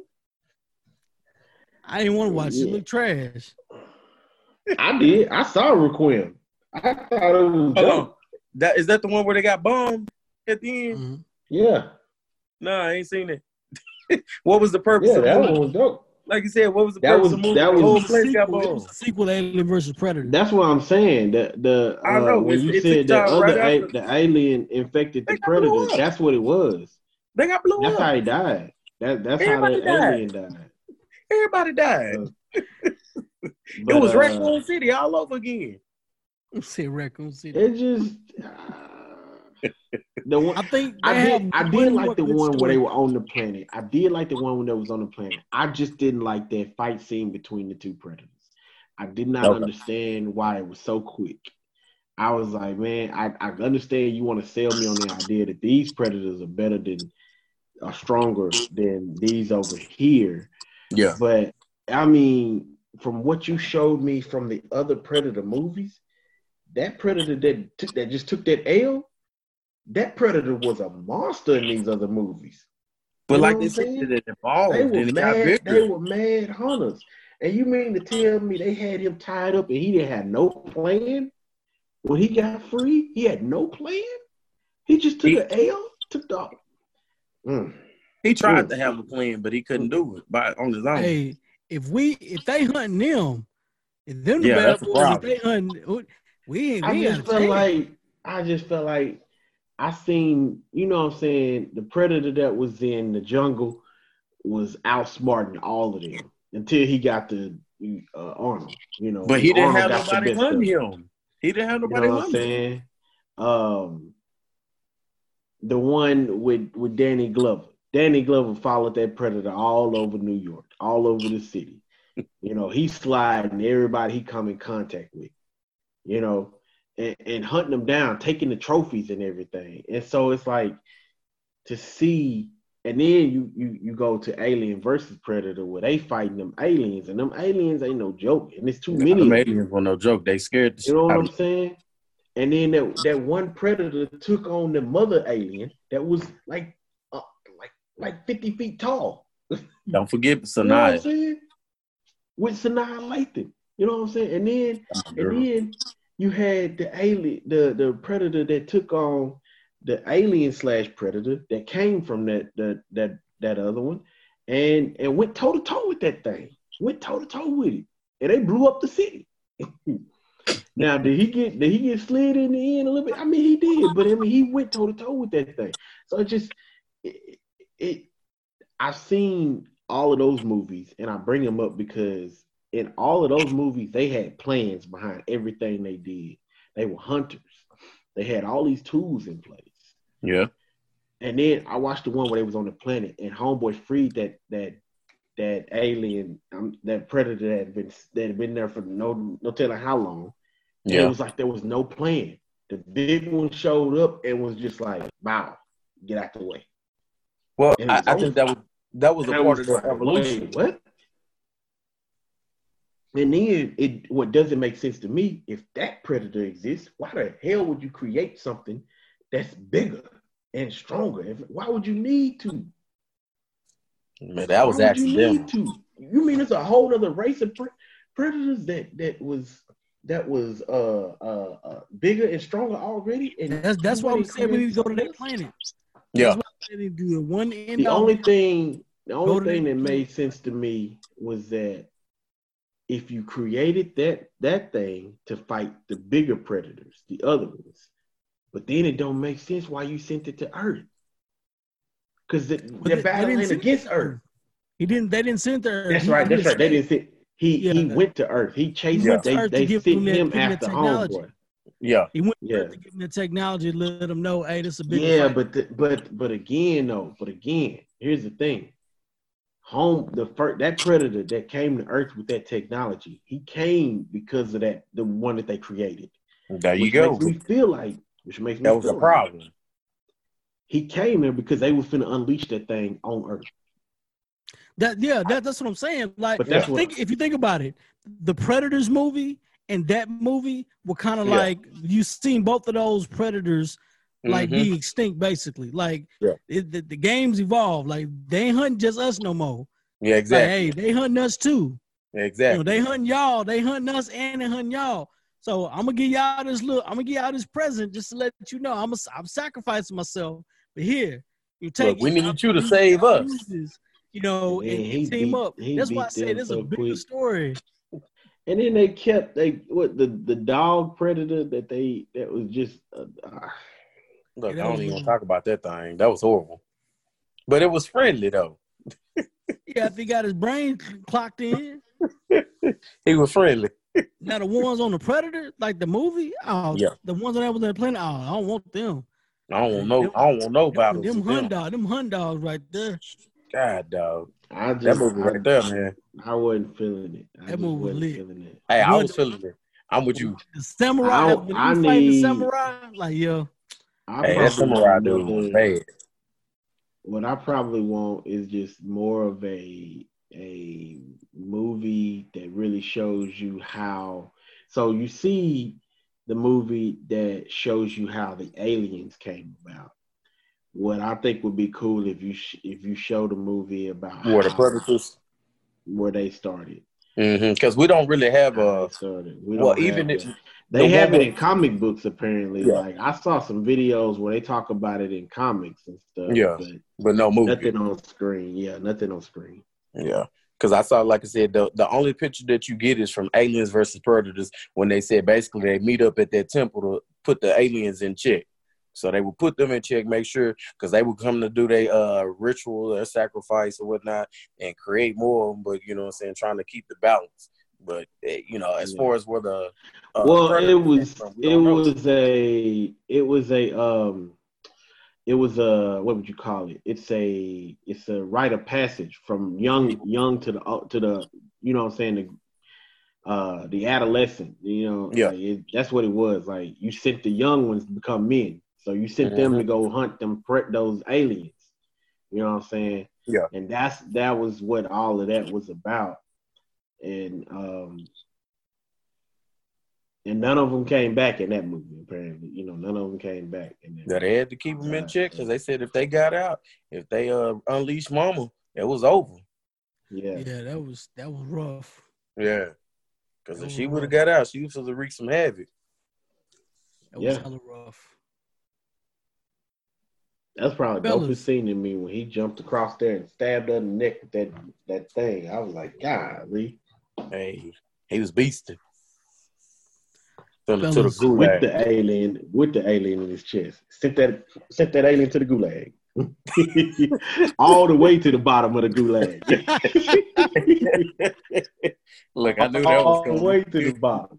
I didn't want to watch it. It looked trash. I did. I saw Requiem. I thought it was dope. Is that the one where they got bombed at the end? Mm-hmm. Yeah. No, I ain't seen it. What was the purpose of that the movie? one was dope. Like you said, what was the purpose of the movie? That was the sequel to Alien versus Predator. That's what I'm saying. I know when you said that the alien infected the Predator, that's what it was. They got blew up. That's how he died. That's how the alien died. Everybody died. It was Raccoon City all over again. Say Raccoon City. It just the one, I did like the one where they were on the planet. I did like the one when they was on the planet. I just didn't like that fight scene between the two predators. I did not understand why it was so quick. I was like, man, I understand you want to sell me on the idea that these predators are better are stronger than these over here. Yeah. But I mean, from what you showed me from the other Predator movies, that Predator that just took that L, that Predator was a monster in these other movies. But like they said, it evolved. They were mad hunters. And you mean to tell me they had him tied up and he didn't have no plan? When he got free, he had no plan? He just took an L, took the... He tried to have a plan, but he couldn't do it on his own. Hey, if they hunting them, if them the bad boys, if they hunting, I just felt like I seen, you know what I'm saying, the Predator that was in the jungle was outsmarting all of them until he got the Arnold, you know. But he didn't have nobody hunting him. He didn't have nobody hunting him. The one with Danny Glover. Danny Glover followed that Predator all over New York, all over the city. You know, he's sliding everybody he come in contact with, you know, and hunting them down, taking the trophies and everything. And so it's like to see, and then you go to Alien versus Predator where they fighting them aliens, and them aliens ain't no joke. And it's too many. Them aliens were no joke. They scared the shit. You know what I'm saying? And then that one Predator took on the mother alien that was like 50 feet tall. Don't forget Sanaa. You know what I'm saying? With Sanaa Lathan. You know what I'm saying? And then you had the alien, the Predator that took on the alien / Predator that came from that other one and went toe to toe with that thing. Went toe to toe with it. And they blew up the city. Now, did he get slid in the end a little bit? I mean, he did, but I mean, he went toe to toe with that thing. So I've seen all of those movies, and I bring them up because in all of those movies, they had plans behind everything they did. They were hunters. They had all these tools in place. Yeah. And then I watched the one where they was on the planet, and Homeboy freed that alien, that Predator that had been there for no telling how long. Yeah. And it was like there was no plan. The big one showed up and was just like, "Wow, get out the way." Well, I think that was a part of the evolution. What? And then what doesn't make sense to me, if that predator exists, why the hell would you create something that's bigger and stronger? Why would you need to? Man, that was Why would you accidental. need to? You mean it's a whole other race of predators that was bigger and stronger already? And that's why we said we need to go to that planet. Yeah. That's why we need to do the one end. The only thing that planet. made sense to me was that if you created that thing to fight the bigger predators, the other ones, but then it don't make sense why you sent it to Earth. Because they're battling against Earth. They didn't send to Earth. That's right. They didn't send. He went to Earth. He chased. They sent him after Homeboy. Yeah. He went to Earth to give him the technology, let them know, hey, this is a big fight. But again, here's the thing. That predator that came to Earth with that technology, he came because of the one that they created. There you go. Which makes me that was a problem. He came there because they were finna unleash that thing on Earth. That's what I'm saying. Like, if you think about it, the Predators movie and that movie were kind of like, you've seen both of those predators like be extinct, basically. Like the games evolve. Like, they ain't hunting just us no more. Yeah, exactly. Like, hey, they hunting us too. Exactly. They hunting y'all. They hunting us and they hunting y'all. So I'm gonna give y'all this present just to let you know I'm sacrificing myself. But here, we need you to save us. And team up. That's why I say there's a bigger story. And then they kept the dog predator that was just. Look, I don't even want to talk about that thing. That was horrible. But it was friendly though. Yeah, if he got his brain clocked in. He was friendly. Now the ones on the Predator, like the movie, the ones that was on the planet, I don't want them. I don't want no battles. Them hunt dogs right there. God, dog. That movie right there, man. I wasn't feeling it. That movie was lit. Hey, I was feeling it. I'm with you. The samurai, the samurai, like yo. That samurai dude was bad. What I probably want is just more of a movie that really shows you how. So you see the movie that shows you how the aliens came about. What I think would be cool if you show the movie about where the predators, where they started. Because we don't really have they have it in comic books apparently. Yeah. Like I saw some videos where they talk about it in comics and stuff. Yeah, but no movie. Nothing on screen. Yeah, nothing on screen. Yeah. Because I saw, like I said, the only picture that you get is from Aliens versus Predators when they said basically they meet up at that temple to put the aliens in check. So they would put them in check, make sure, because they would come to do their ritual, their sacrifice or whatnot, and create more of them, but, you know what I'm saying, trying to keep the balance. But, as far as where the... it was a what would you call it? It's a rite of passage from young to the you know what I'm saying, the adolescent, that's what it was. Like you sent the young ones to become men, so you sent them to go hunt those aliens. You know what I'm saying? Yeah. And that was what all of that was about, and none of them came back in that movie, apparently. None of them came back. They had to keep them in check because they said if they got out, if they unleashed Mama, it was over. Yeah. Yeah, that was rough. Yeah. Because if she would have got out, she was supposed to wreak some havoc. That was hella rough. That's probably the dopest scene to me when he jumped across there and stabbed her in the neck with that thing. I was like, golly. Hey, he was beasting. To the gulag. With the alien in his chest. Sent that alien to the gulag. All the way to the bottom of the gulag. Look, I knew that was all the way to the bottom.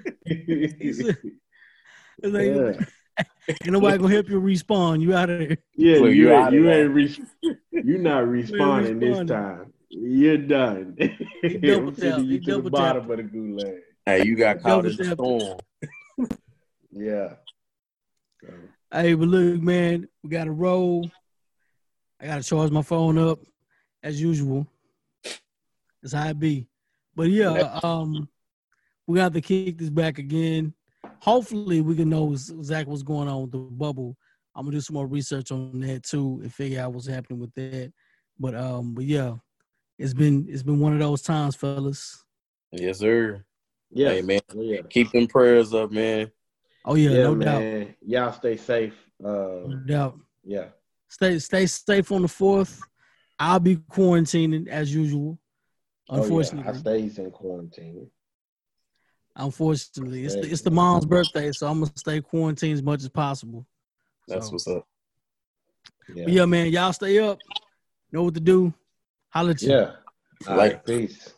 Ain't nobody gonna help you respawn. You out of there. Yeah, you're not respawning this time. You're done. He doubled down. You to the bottom of the gulag. Hey, you got caught in the storm. Yeah. Hey, but look, man, we got to roll. I got to charge my phone up as usual. That's how it be. But yeah, we got to kick this back again. Hopefully, we can know exactly what's going on with the bubble. I'm gonna do some more research on that too and figure out what's happening with that. But yeah, it's been one of those times, fellas. Yes, sir. Yeah, Hey, man, yeah. keep them prayers up, man. Oh yeah, Yeah, no man. doubt. Y'all stay safe. No doubt. Yeah. Stay safe on the 4th. I'll be quarantining as usual. Unfortunately, I stays in quarantine. Unfortunately, it's the mom's birthday, so I'm gonna stay quarantined as much as possible. That's what's up. Yeah, man, y'all stay up. Know what to do. Holla at you. Yeah. All right, peace.